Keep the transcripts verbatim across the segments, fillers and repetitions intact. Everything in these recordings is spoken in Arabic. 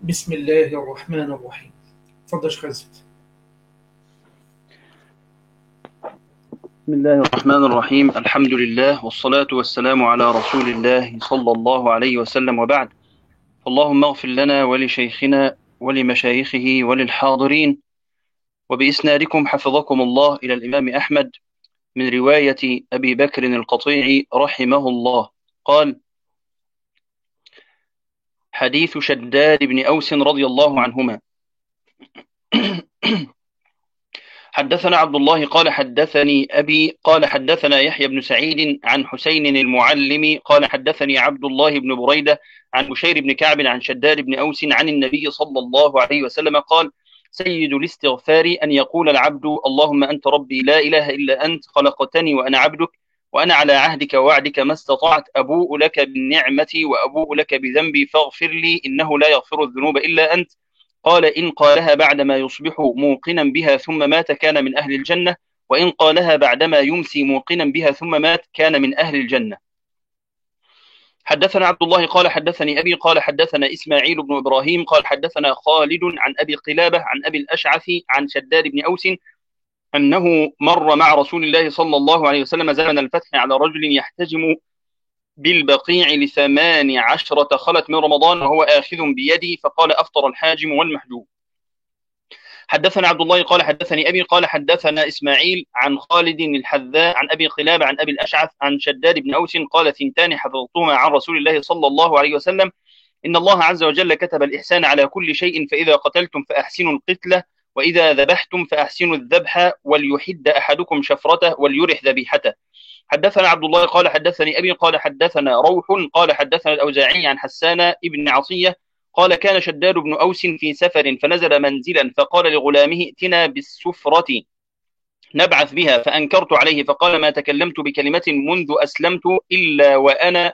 بسم الله الرحمن الرحيم. اتفضل شيخ عزت. بسم الله الرحمن الرحيم. الحمد لله والصلاة والسلام على رسول الله صلى الله عليه وسلم، وبعد. اللهم اغفر لنا ولشيخنا ولمشايخه وللحاضرين، وبإسنادكم حفظكم الله إلى الإمام أحمد من رواية أبي بكر القطيعي رحمه الله قال: حديث شداد بن أوس رضي الله عنهما. حدثنا عبد الله قال حدثني أبي قال حدثنا يحيى بن سعيد عن حسين المعلم قال حدثني عبد الله بن بريدة عن بشير بن كعب عن شداد بن أوس عن النبي صلى الله عليه وسلم قال: سيد الاستغفار أن يقول العبد: اللهم أنت ربي لا إله إلا أنت، خلقتني وأنا عبدك، وأنا على عهدك ووعدك ما استطعت، أبوء لك بالنعمة وأبوء لك بذنبي فاغفر لي إنه لا يغفر الذنوب إلا أنت. قال: إن قالها بعدما يصبح موقنا بها ثم مات كان من أهل الجنة، وإن قالها بعدما يمسي موقنا بها ثم مات كان من أهل الجنة. حدثنا عبد الله قال حدثني أبي قال حدثنا إسماعيل بن إبراهيم قال حدثنا خالد عن أبي قلابة عن أبي الأشعث عن شداد بن أوس أنه مر مع رسول الله صلى الله عليه وسلم زمن الفتح على رجل يحتجم بالبقيع لثمان عشرة خلت من رمضان وهو آخذ بيدي، فقال: أفطر الحاجم والمحجوم. حدثنا عبد الله قال حدثني أبي قال حدثنا إسماعيل عن خالد الحذاء عن أبي قلابة عن أبي الأشعث عن شداد بن أوس قال: ثنتان حفظتهما عن رسول الله صلى الله عليه وسلم: إن الله عز وجل كتب الإحسان على كل شيء، فإذا قتلتم فأحسنوا القتلة، وإذا ذبحتم فأحسنوا الذبح، وليحد أحدكم شفرته وليرح ذبيحته. حدثنا عبد الله قال حدثني أبي قال حدثنا روح قال حدثنا الأوزاعي عن حسان ابن عصية قال: كان شداد بن أوس في سفر فنزل منزلا، فقال لغلامه: ائتنا بالسفرة نبعث بها، فأنكرت عليه، فقال: ما تكلمت بكلمة منذ أسلمت إلا وأنا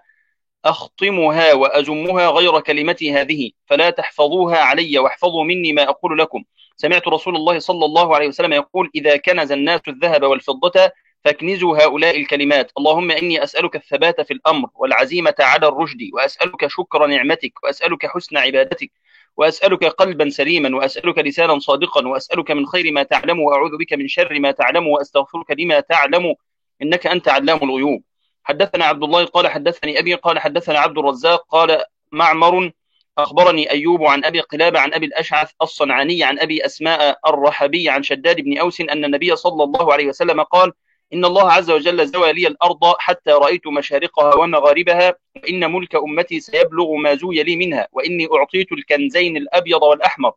أخطمها وأزمها غير كلمتي هذه، فلا تحفظوها علي واحفظوا مني ما أقول لكم. سمعت رسول الله صلى الله عليه وسلم يقول: إذا كنز الناس الذهب والفضة فاكنزوا هؤلاء الكلمات: اللهم إني أسألك الثبات في الأمر والعزيمة على الرشد، وأسألك شكر نعمتك، وأسألك حسن عبادتك، وأسألك قلبا سليما، وأسألك لسانا صادقا، وأسألك من خير ما تعلم، وأعوذ بك من شر ما تعلم، وأستغفرك لما تعلم إنك أنت علام الغيوب. حدثنا عبد الله قال حدثني أبي قال حدثنا عبد الرزاق قال: معمر أخبرني أيوب عن أبي قلابة عن أبي الأشعث الصنعاني عن أبي أسماء الرحبي عن شداد بن أوس أن النبي صلى الله عليه وسلم قال: إن الله عز وجل زوى لي الأرض حتى رأيت مشارقها ومغاربها، وإن ملك أمتي سيبلغ ما زوي لي منها، وإني أعطيت الكنزين الأبيض والأحمر،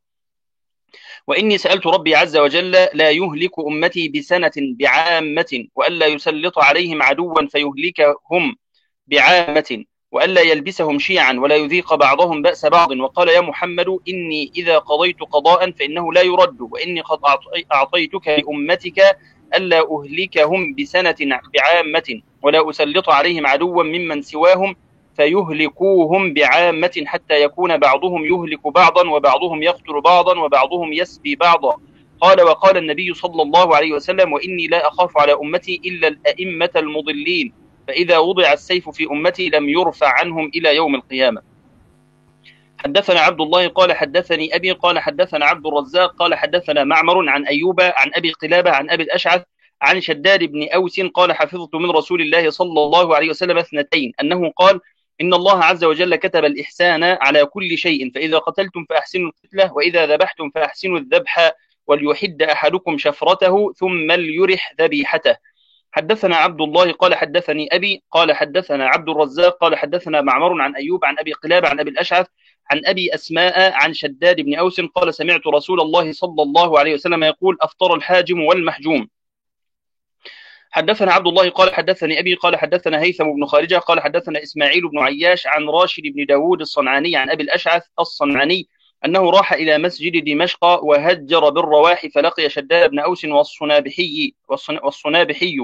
وإني سألت ربي عز وجل لا يهلك أمتي بسنة بعامة، وألا يسلط عليهم عدوا فيهلكهم بعامة، وألا يلبسهم شيعا ولا يذيق بعضهم بأس بعض. وقال: يا محمد إني إذا قضيت قضاء فإنه لا يرد، وإني قد أعطيتك لأمتك ألا أهلكهم بسنة بعامة، ولا أسلط عليهم عدوا ممن سواهم فيهلكوهم بعامة، حتى يكون بعضهم يهلك بعضا، وبعضهم يقتل بعضا، وبعضهم يسبي بعضا. قال: وقال النبي صلى الله عليه وسلم: وإني لا أخاف على أمتي إلا الأئمة المضلين، فإذا وضع السيف في أمتي لم يرفع عنهم إلى يوم القيامة. حدثنا عبد الله قال حدثني أبي قال حدثنا عبد الرزاق قال حدثنا معمر عن أيوب عن أبي قلابة عن أبي الأشعث عن شداد بن أوس قال: حفظت من رسول الله صلى الله عليه وسلم اثنتين، أنه قال: إن الله عز وجل كتب الإحسان على كل شيء، فإذا قتلتم فأحسنوا القتلة، وإذا ذبحتم فأحسنوا الذبح، وليحد أحدكم شفرته ثم ليرح ذبيحته. حدثنا عبد الله قال حدثني أبي قال حدثنا عبد الرزاق قال حدثنا معمر عن أيوب عن أبي قلابة عن أبي الأشعث عن أبي أسماء عن شداد بن أوس قال: سمعت رسول الله صلى الله عليه وسلم يقول: أفطر الحاجم والمحجوم. حدثنا عبد الله قال حدثني أبي قال حدثنا هيثم بن خارجة قال حدثنا إسماعيل بن عياش عن راشد بن داود الصنعاني عن أبي الأشعث الصنعاني أنه راح إلى مسجد دمشق وهجر بالرواح، فلقي شداد بن أوس والصنابحي والصنابحي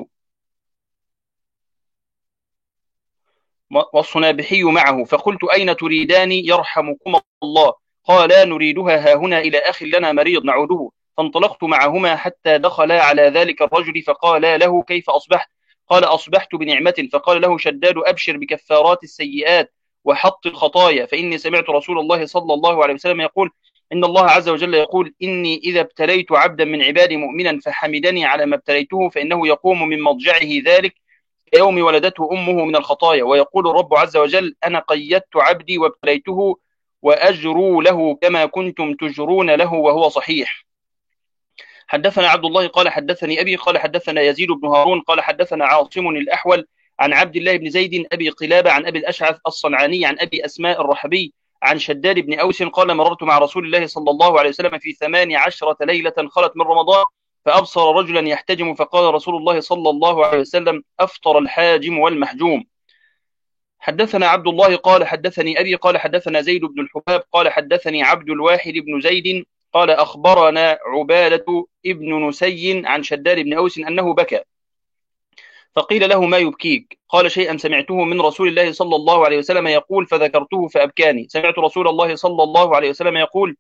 والصنابحي معه، فقلت: أين تريدان يرحمكم الله؟ قالا: نريدها هاهنا إلى أخ لنا مريض نعوده. فانطلقت معهما حتى دخلا على ذلك الرجل، فقالا له: كيف أصبحت؟ قال: أصبحت بنعمة. فقال له شداد: أبشر بكفارات السيئات وحط الخطايا، فإني سمعت رسول الله صلى الله عليه وسلم يقول: إن الله عز وجل يقول: إني إذا ابتليت عبدا من عبادي مؤمنا فحمدني على ما ابتليته فإنه يقوم من مضجعه ذلك يوم ولدته أمه من الخطايا، ويقول الرب عز وجل: أنا قيدت عبدي وابتليته وأجروا له كما كنتم تجرون له وهو صحيح. حدثنا عبد الله قال حدثني أبي قال حدثنا يزيد بن هارون قال حدثنا عاصم الأحول عن عبد الله بن زيد أبي قلابة عن أبي الأشعث الصنعاني عن أبي أسماء الرحبي عن شداد بن أوس قال: مررت مع رسول الله صلى الله عليه وسلم في ثمان عشرة ليلة خلت من رمضان، فأبصر رجلا يحتجم، فقال رسول الله صلى الله عليه وسلم: أفطر الحاجم والمحجوم. حدثنا عبد الله قال حدثني أبي قال حدثنا زيد بن الحباب قال حدثني عبد الواحد بن زيد قال: أخبرنا عبادة ابن نسي عن شداد بن أوس أنه بكى، فقيل له: ما يبكيك؟ قال: شيئا سمعته من رسول الله صلى الله عليه وسلم يقول فذكرته فأبكاني. سمعت رسول الله صلى الله عليه وسلم يقول: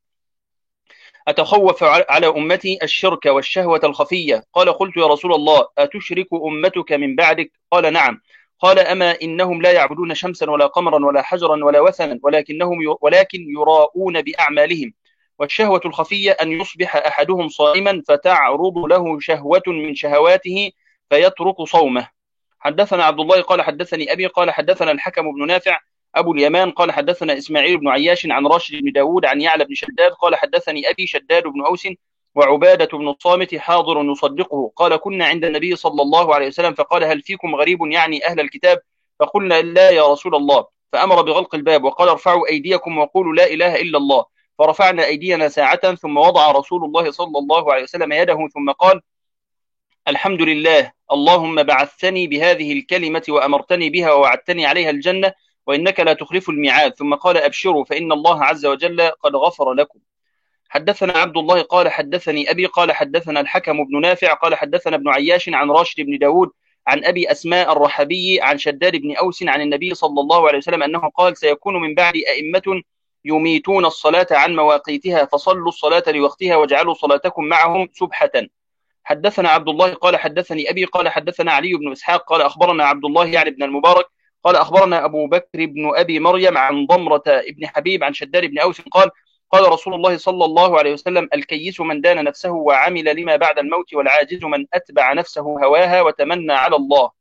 أتخوف على أمتي الشرك والشهوة الخفية. قال: قلت يا رسول الله: أتشرك أمتك من بعدك؟ قال: نعم. قال: أما إنهم لا يعبدون شمسا ولا قمرا ولا حجرا ولا وثنا، ولكنهم ولكن يراءون بأعمالهم، والشهوة الخفية أن يصبح أحدهم صائما فتعرض له شهوة من شهواته فيترك صومه. حدثنا عبد الله قال حدثني أبي قال حدثنا الحكم بن نافع أبو اليمان قال حدثنا إسماعيل بن عياش عن راشد بن داود عن يعلى بن شداد قال حدثني أبي شداد بن أوس وعبادة بن الصامت حاضر يصدقه قال: كنا عند النبي صلى الله عليه وسلم فقال: هل فيكم غريب يعني أهل الكتاب؟ فقلنا: لا يا رسول الله. فأمر بغلق الباب وقال: ارفعوا أيديكم وقولوا لا إله إلا الله. فرفعنا أيدينا ساعة، ثم وضع رسول الله صلى الله عليه وسلم يده ثم قال: الحمد لله، اللهم بعثتني بهذه الكلمة وأمرتني بها ووعدتني عليها الجنة، وإنك لا تخلف الميعاد. ثم قال: أبشروا فإن الله عز وجل قد غفر لكم. حدثنا عبد الله قال حدثني أبي قال حدثنا الحكم بن نافع قال حدثنا ابن عياش عن راشد بن داود عن أبي أسماء الرحبي عن شداد بن أوس عن النبي صلى الله عليه وسلم أنه قال: سيكون من بعد أئمة يميتون الصلاة عن مواقيتها، فصلوا الصلاة لوقتها واجعلوا صلاتكم معهم سبحة. حدثنا عبد الله قال حدثني أبي قال حدثنا علي بن إسحاق قال أخبرنا عبد الله يعني بن المبارك قال أخبرنا أبو بكر بن أبي مريم عن ضمرة ابن حبيب عن شداد بن أوس قال: قال رسول الله صلى الله عليه وسلم: الكيس من دان نفسه وعمل لما بعد الموت، والعاجز من أتبع نفسه هواها وتمنى على الله.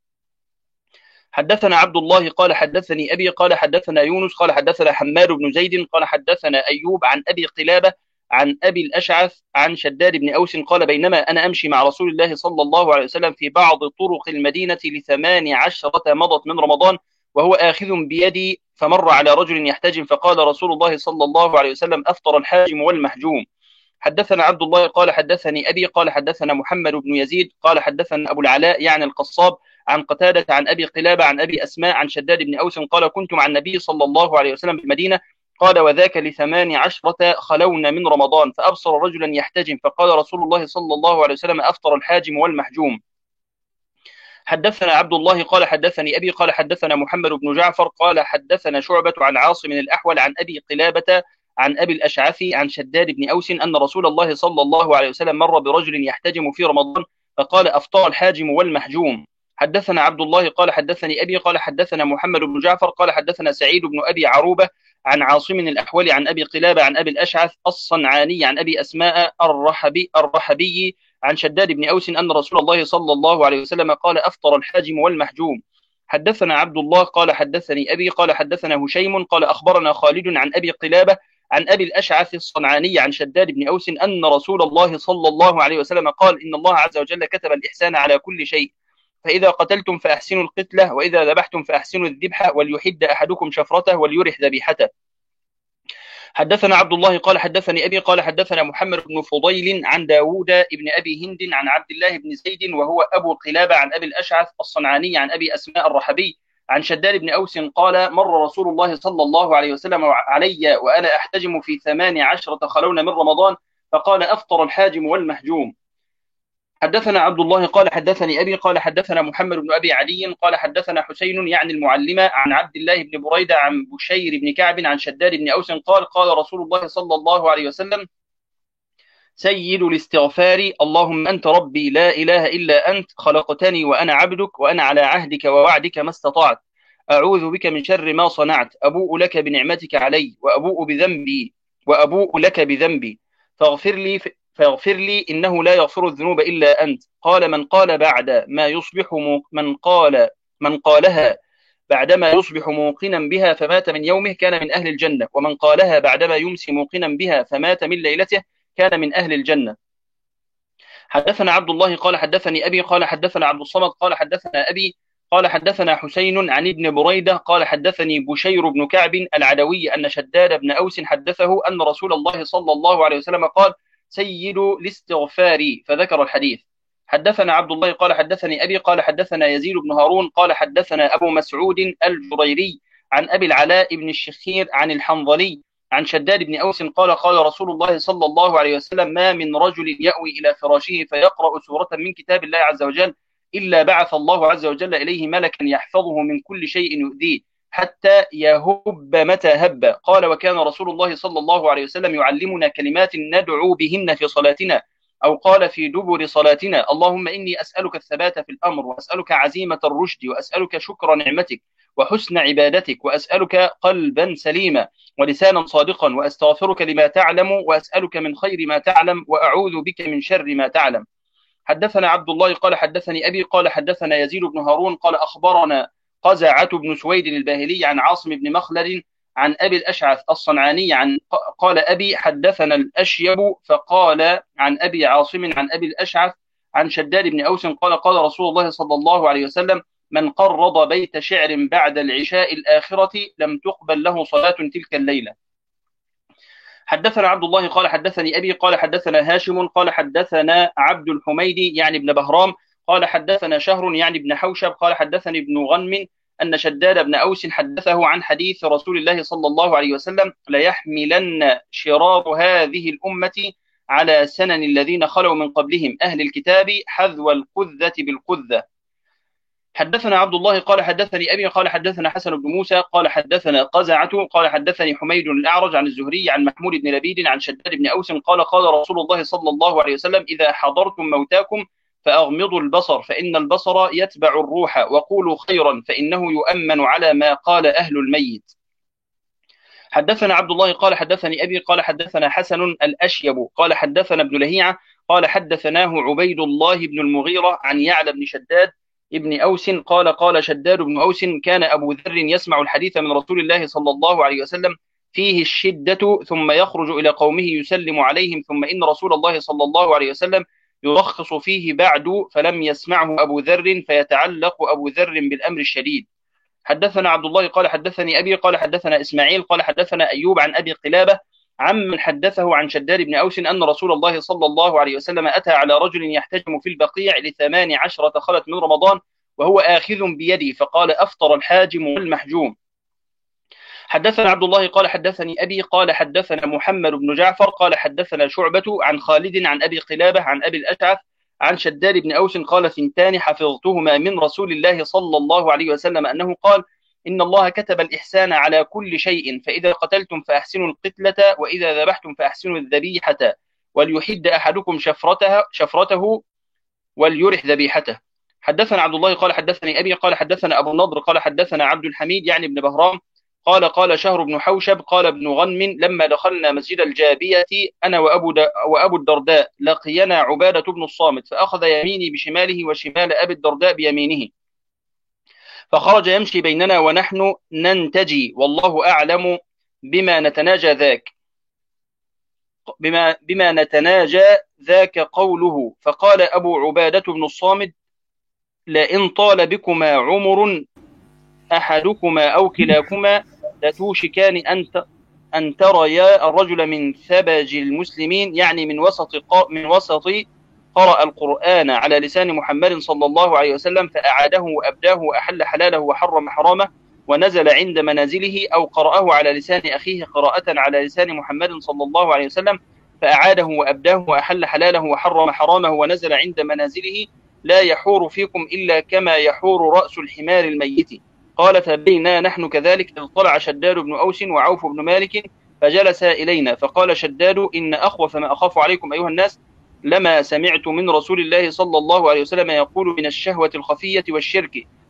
حدثنا عبد الله قال حدثني أبي قال حدثنا يونس قال حدثنا حماد بن زيد قال حدثنا أيوب عن أبي قلابة عن أبي الأشعث عن شداد بن أوس قال: بينما أنا أمشي مع رسول الله صلى الله عليه وسلم في بعض طرق المدينة لثمان عشرة مضت من رمضان وهو آخذ بيدي، فمر على رجل يحتجم، فقال رسول الله صلى الله عليه وسلم: أفطر الحاجم والمحجوم. حدثنا عبد الله قال حدثني أبي قال حدثنا محمد بن يزيد قال حدثنا أبو العلاء يعني القصاب عن قتادة عن أبي قلابة عن أبي أسماء عن شداد بن أوس قال: كنت مع النبي صلى الله عليه وسلم بالمدينة، قال: وذاك لثمان عشرة خلون من رمضان، فأبصر رجلا يحتجم، فقال رسول الله صلى الله عليه وسلم: أفطر الحاجم والمحجوم. حدثنا عبد الله قال حدثني أبي قال حدثنا محمد بن جعفر قال حدثنا شعبة عن عاصم الأحول عن أبي قلابة عن أبي الأشعث عن شداد بن أوس أن رسول الله صلى الله عليه وسلم مر برجل يحتجم في رمضان، فقال: أفطر الحاجم والمحجوم. حدثنا عبد الله قال حدثني أبي قال حدثنا محمد بن جعفر قال حدثنا سعيد بن أبي عروبة عن عاصم الأحول عن أبي قلابة عن أبي الأشعث الصنعاني عن أبي أسماء الرحبي, الرحبي عن شداد بن أوس أن رسول الله صلى الله عليه وسلم قال: أفطر الحاجم والمحجوم. حدثنا عبد الله قال حدثني أبي قال حدثنا هشيم قال أخبرنا خالد عن أبي قلابة عن أبي الأشعث الصنعاني عن شداد بن أوس أن رسول الله صلى الله عليه وسلم قال: إن الله عز وجل كتب الإحسان على كل شيء، فإذا قتلتم فأحسنوا القتلة، وإذا ذبحتم فأحسنوا الذبح، وليحد أحدكم شفرته وليرح ذبيحته. حدثنا عبد الله قال حدثني أبي قال حدثنا محمد بن فضيل عن داود بن أبي هند عن عبد الله بن زيد وهو أبو قلابة عن أبي الأشعث الصنعاني عن أبي أسماء الرحبي عن شداد بن أوس قال: مر رسول الله صلى الله عليه وسلم علي وأنا أحتجم في ثمان عشرة خلون من رمضان، فقال: أفطر الحاجم والمحجوم. حدثنا عبد الله قال حدثني أبي قال حدثنا محمد بن أبي علي قال حدثنا حسين يعني المعلمة عن عبد الله بن بريدة عن بشير بن كعب عن شداد بن أوس قال: قال رسول الله صلى الله عليه وسلم: سيد الاستغفار اللهم أنت ربي لا إله إلا أنت، خلقتني وأنا عبدك، وأنا على عهدك ووعدك ما استطعت، أعوذ بك من شر ما صنعت، أبوء لك بنعمتك علي وأبوء بذنبي وأبوء لك بذنبي فاغفر لي فاغفر لي إنه لا يغفر الذنوب إلا أنت. قال من قال بعد ما يصبح موق... من قال من قالها بعدما يصبح موقنا بها فمات من يومه كان من أهل الجنة، ومن قالها بعدما يمسي موقنا بها فمات من ليلته كان من أهل الجنة. حدثنا عبد الله قال حدثني أبي قال حدثنا عبد الصمد قال حدثنا أبي قال حدثنا حسين عن ابن بريدة قال حدثني بشير بن كعب العدوي أن شداد بن أوس حدثه أن رسول الله صلى الله عليه وسلم قال سيد الاستغفار، فذكر الحديث. حدثنا عبد الله قال حدثني أبي قال حدثنا يزيد بن هارون قال حدثنا أبو مسعود الجريري عن أبي العلاء بن الشخير عن الحنظلي عن شداد بن أوس قال قال رسول الله صلى الله عليه وسلم ما من رجل يأوي إلى فراشه فيقرأ سورة من كتاب الله عز وجل إلا بعث الله عز وجل إليه ملكا يحفظه من كل شيء يؤذيه حتى يهب متى هب. قال وكان رسول الله صلى الله عليه وسلم يعلمنا كلمات ندعو بهن في صلاتنا، أو قال في دبر صلاتنا اللهم إني أسألك الثبات في الأمر، وأسألك عزيمة الرشد، وأسألك شكر نعمتك وحسن عبادتك، وأسألك قلبا سليما ولسانا صادقا، وأستغفرك لما تعلم، وأسألك من خير ما تعلم، وأعوذ بك من شر ما تعلم. حدثنا عبد الله قال حدثني أبي قال حدثنا يزيد بن هارون قال أخبرنا قزعة بن سويد الباهلي عن عاصم بن مخلد عن أبي الأشعث الصنعاني عن قال أبي حدثنا الأشيب فقال عن أبي عاصم عن أبي الأشعث عن شداد بن أوس قال قال رسول الله صلى الله عليه وسلم من قرض بيت شعر بعد العشاء الآخرة لم تقبل له صلاة تلك الليلة. حدثنا عبد الله قال حدثني أبي قال حدثنا هاشم قال حدثنا عبد الحميدي يعني ابن بهرام قال حدثنا شهر يعني ابن حوشب قال حدثني ابن غنم أن شداد بن أوس حدثه عن حديث رسول الله صلى الله عليه وسلم ليحملن شرار هذه الأمة على سنن الذين خلوا من قبلهم أهل الكتاب حذو القذة بالقذة. حدثنا عبد الله قال حدثني أبي قال حدثنا حسن بن موسى قال حدثنا قزعة قال حدثني حميد الأعرج عن الزهري عن محمود بن لبيد عن شداد بن أوس قال قال رسول الله صلى الله عليه وسلم إذا حضرتم موتاكم فأغمضوا البصر فإن البصر يتبع الروح، وقولوا خيرا فإنه يؤمن على ما قال أهل الميت. حدثنا عبد الله قال حدثني أبي قال حدثنا حسن الأشيب قال حدثنا ابن لهيعة قال حدثناه عبيد الله بن المغيرة عن يعلى بن شداد ابن أوس قال قال شداد بن أوس كان أبو ذر يسمع الحديث من رسول الله صلى الله عليه وسلم فيه الشدة ثم يخرج إلى قومه يسلم عليهم ثم إن رسول الله صلى الله عليه وسلم يرخص فيه بعد فلم يسمعه أبو ذر فيتعلق أبو ذر بالأمر الشديد. حدثنا عبد الله قال حدثني أبي قال حدثنا إسماعيل قال حدثنا أيوب عن أبي قلابة عمن حدثه عن شداد بن أوس أن رسول الله صلى الله عليه وسلم أتى على رجل يحتجم في البقيع لثمان عشرة خلت من رمضان وهو آخذ بيدي فقال أفطر الحاجم والمحجوم. حدثنا عبد الله قال حدثني أبي قال حدثنا محمد بن جعفر قال حدثنا شعبة عن خالد عن أبي قلابة عن أبي الأشعث عن شداد بن أوس قال ثنتان حفظتهما من رسول الله صلى الله عليه وسلم أنه قال إن الله كتب الإحسان على كل شيء فإذا قتلتم فأحسنوا القتلة وإذا ذبحتم فأحسنوا الذبيحة وليحد أحدكم شفرته, شفرته وليرح ذبيحته. حدثنا عبد الله قال حدثني أبي قال حدثنا أبو النضر قال حدثنا عبد الحميد يعني ابن بهرام قال قال شهر بن حوشب قال ابن غنم لما دخلنا مسجد الجابية أنا وأبو, وأبو الدرداء لقينا عبادة بن الصامت فأخذ يميني بشماله وشمال أبي الدرداء بيمينه فخرج يمشي بيننا ونحن ننتجي والله أعلم بما نتناجى ذاك بما, بما نتناجى ذاك قوله فقال أبو عبادة بن الصامت لئن طال بكما عمر أحدكما أو كلاكما لتوشكان أن أن تريا الرجل من ثبج المسلمين يعني من وسط من وسط قرأ القرآن على لسان محمد صلى الله عليه وسلم فأعاده وأبداه وأحل حلاله وحرم حرامه ونزل عند منازله أو قرأه على لسان أخيه قراءة على لسان محمد صلى الله عليه وسلم فأعاده وأبداه وأحل حلاله وحرم حرامه ونزل عند منازله لا يحور فيكم إلا كما يحور رأس الحمار الميت. قال فبينا نحن كذلك إذ طلع شداد بن أوس وعوف بن مالك فجلس إلينا فقال شداد إن أخوف ما أخاف عليكم أيها الناس لما سمعت من رسول الله صلى الله عليه وسلم يقول من الشهوة الخفية والشرك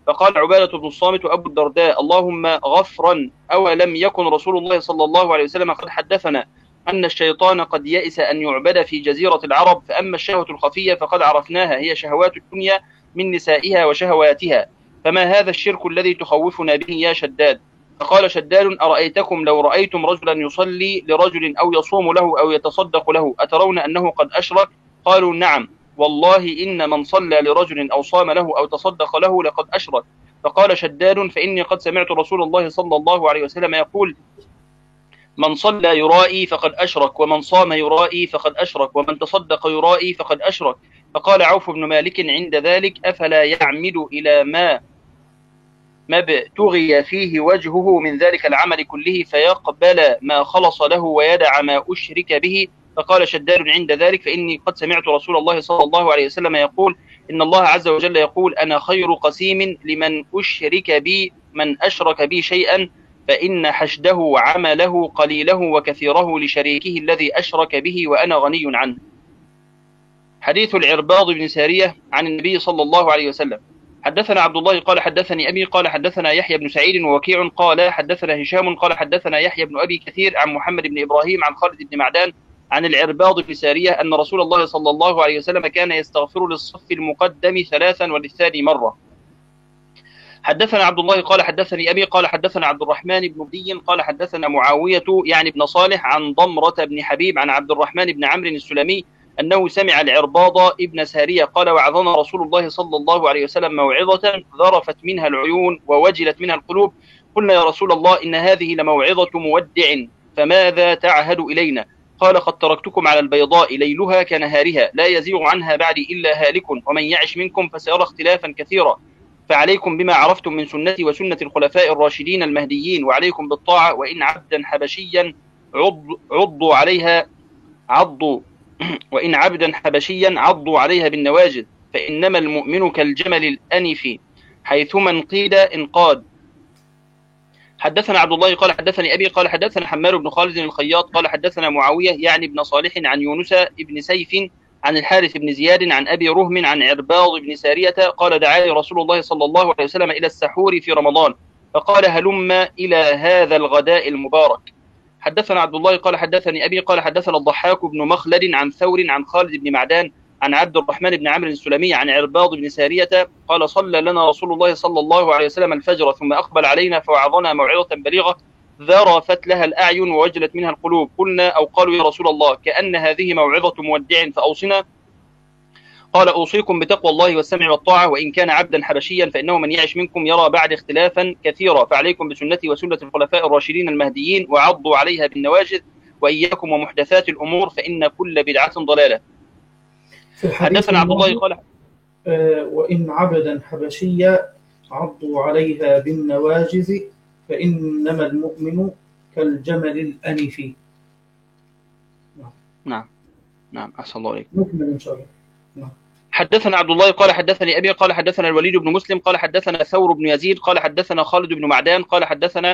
فقال عبادة بن الصامت وأبو الدرداء: اللهم غفرا، أولم يكن رسول الله صلى الله عليه وسلم قد حدثنا أن الشيطان قد يئس أن يعبد في جزيرة العرب، فأما الشهوة الخفية فقد عرفناها، هي شهوات الدنيا من نسائها وشهواتها، فما هذا الشرك الذي تخوفنا به يا شداد؟ فقال شداد: أرأيتكم لو رأيتم رجلا يصلي لرجل أو يصوم له أو يتصدق له، أترون أنه قد أشرك؟ قالوا: نعم والله إن من صلى لرجل أو صام له أو تصدق له لقد أشرك. فقال شداد: فإني قد سمعت رسول الله صلى الله عليه وسلم يقول: من صلى يرائي فقد أشرك، ومن صام يرائي فقد أشرك، ومن تصدق يرائي فقد أشرك. فقال عوف بن مالك عند ذلك: أفلا يعمد إلى ما ما ابتغي فيه وجهه من ذلك العمل كله فيقبل ما خلص له ويدع ما أشرك به؟ فقال شداد عند ذلك: فإني قد سمعت رسول الله صلى الله عليه وسلم يقول: إن الله عز وجل يقول: أنا خير قسيم لمن أشرك بي من أشرك بي شيئا، فإن حشده عمله قليله وكثيره لشريكه الذي أشرك به وأنا غني عنه. حديث العرباض بن سارية عن النبي صلى الله عليه وسلم. حدثنا عبد الله قال حدثني أبي قال حدثنا يحيى بن سعيد ووكيع قال حدثنا هشام قال حدثنا يحيى بن أبي كثير عن محمد بن إبراهيم عن خالد بن معدان عن العرباض بن سارية أن رسول الله صلى الله عليه وسلم كان يستغفر للصف المقدم ثلاثا وللثاني مرة. حدثنا عبد الله قال حدثني أبي قال حدثنا عبد الرحمن بن بدي قال حدثنا معاوية يعني بن صالح عن ضمرة بن حبيب عن عبد الرحمن بن عمرو السلمي أنه سمع العرباض ابن سارية قال: وعظنا رسول الله صلى الله عليه وسلم موعظة ذرفت منها العيون ووجلت منها القلوب. قلنا: يا رسول الله، إن هذه لموعظة مودع، فماذا تعهد إلينا؟ قال: قد تركتكم على البيضاء ليلها كنهارها، لا يزيغ عنها بعدي إلا هالك، ومن يعش منكم فسيرى اختلافا كثيرا، فعليكم بما عرفتم من سنتي وسنة الخلفاء الراشدين المهديين، وعليكم بالطاعة، وإن عبدا حبشيا عض عضوا عليها عضوا وإن عبدا حبشيا عضوا عليها بالنواجذ، فإنما المؤمن كالجمل الأنف، حيثما انقيد انقاد. حدثنا عبد الله قال حدثني أبي قال حدثنا حمار بن خالد الخياط قال حدثنا معاوية يعني بن صالح عن يونس بن سيف عن الحارث بن زياد عن أبي رهم عن عرباض بن سارية قال: دعاني رسول الله صلى الله عليه وسلم إلى السحور في رمضان، فقال: هلم إلى هذا الغداء المبارك. حدثنا عبد الله قال حدثني أبي قال حدثنا الضحاك بن مخلد عن ثور عن خالد بن معدان عن عبد الرحمن بن عمرو السلمي عن عرباض بن سارية قال: صلى لنا رسول الله صلى الله عليه وسلم الفجر ثم أقبل علينا فوعظنا موعظة بليغة ذرفت لها الأعين ووجلت منها القلوب. قلنا أو قالوا: يا رسول الله، كأن هذه موعظة مودع فأوصنا. قال: أوصيكم بتقوى الله والسمع والطاعة، وإن كان عبدا حبشيا فإنه من يعش منكم يرى بعد اختلافا كثيرا، فعليكم بسنتي وسنة الخلفاء الراشدين المهديين، وعضوا عليها بالنواجذ، وإياكم ومحدثات الأمور، فإن كل بدعة ضلالة. حدثنا عبد الله قال: آه وإن عبدا حبشيا عضوا عليها بالنواجذ، فإنما المؤمن كالجمل الأنف. نعم نعم أحسن الله عليك. نكمل إن شاء الله. نعم. حدثنا عبد الله قال حدثني أبي قال حدثنا الوليد بن مسلم قال حدثنا ثور بن يزيد قال حدثنا خالد بن معدان قال حدثنا.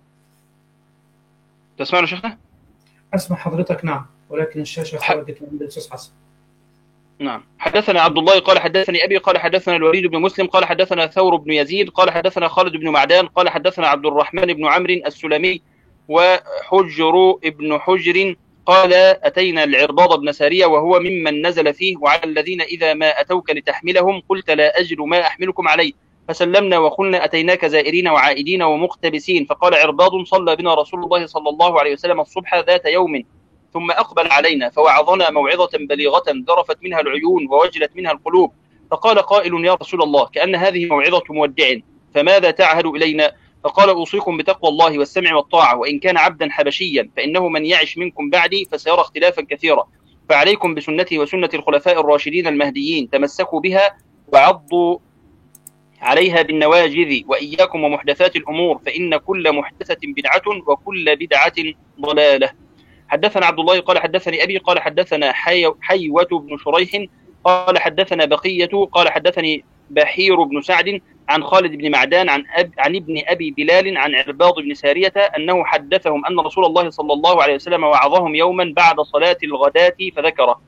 تسمعنا شيخنا؟ أسمع حضرتك. نعم، ولكن الشاشة خرجت من الأستاذ حسن. نعم. حدثنا عبد الله قال حدثني أبي قال حدثنا الوليد بن مسلم قال حدثنا ثور بن يزيد قال حدثنا خالد بن معدان قال حدثنا عبد الرحمن بن عمرو السلمي وحجر ابن حجر قال: أتينا العرباض بن سارية وهو ممن نزل فيه، وعلى الذين إذا ما أتوك لتحملهم قلت لا أجد ما أحملكم عليه، فسلمنا وقلنا أتيناك زائرين وعائدين ومقتبسين. فقال عرباض: صلى بنا رسول الله صلى الله عليه وسلم الصبح ذات يوم ثم أقبل علينا فوعظنا موعظة بليغة ذرفت منها العيون ووجلت منها القلوب. فقال قائل: يا رسول الله، كأن هذه موعظة مودع، فماذا تعهد إلينا؟ فقال: أوصيكم بتقوى الله والسمع والطاعة، وإن كان عبدا حبشيا فإنه من يعش منكم بعدي فسيرى اختلافا كثيرا، فعليكم بسنتي وسنة الخلفاء الراشدين المهديين، تمسكوا بها وعضوا عليها بالنواجذ، وإياكم ومحدثات الأمور، فإن كل محدثة بدعة وكل بدعة ضلالة. حدثنا عبد الله قال حدثني أبي قال حدثنا حي... حيوة بن شريح قال حدثنا بقية قال حدثني بحير بن سعد عن خالد بن معدان عن, أب... عن ابن أبي بلال عن عرباض بن سارية أنه حدثهم أن رسول الله صلى الله عليه وسلم وعظهم يوما بعد صلاة الغداة فذكره.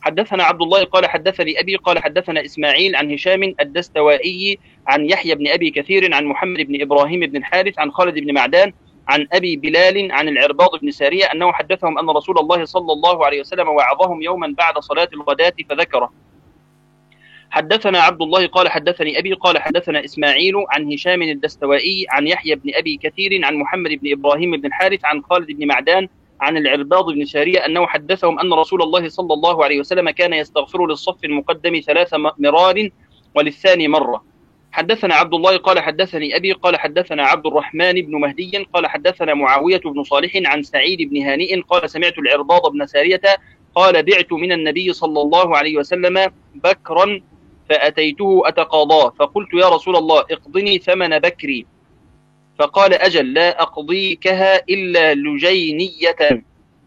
حدثنا عبد الله قال حدثني أبي قال حدثنا إسماعيل عن هشام الدستوائي عن يحيى بن أبي كثير عن محمد بن إبراهيم بن الحارث عن خالد بن معدان عن أبي بلال عن العرباض بن سارية أنه حدثهم أن رسول الله صلى الله عليه وسلم وعظهم يوما بعد صلاة الغداة فذكره. حدثنا عبد الله قال حدثني أبي قال حدثنا إسماعيل عن هشام الدستوائي عن يحيى بن أبي كثير عن محمد بن إبراهيم بن الحارث عن خالد بن معدان عن العرباض بن سارية أنه حدثهم أن رسول الله صلى الله عليه وسلم كان يستغفر للصف المقدم ثلاث مرار وللثاني مرة. حدثنا عبد الله قال حدثني أبي قال حدثنا عبد الرحمن بن مهدي قال حدثنا معاوية بن صالح عن سعيد بن هانئ قال سمعت العرباض بن سارية قال بعت من النبي صلى الله عليه وسلم بكرا فأتيته أتقاضاه فقلت يا رسول الله اقضني ثمن بكري فقال أجل لا أقضيكها إلا لجينية.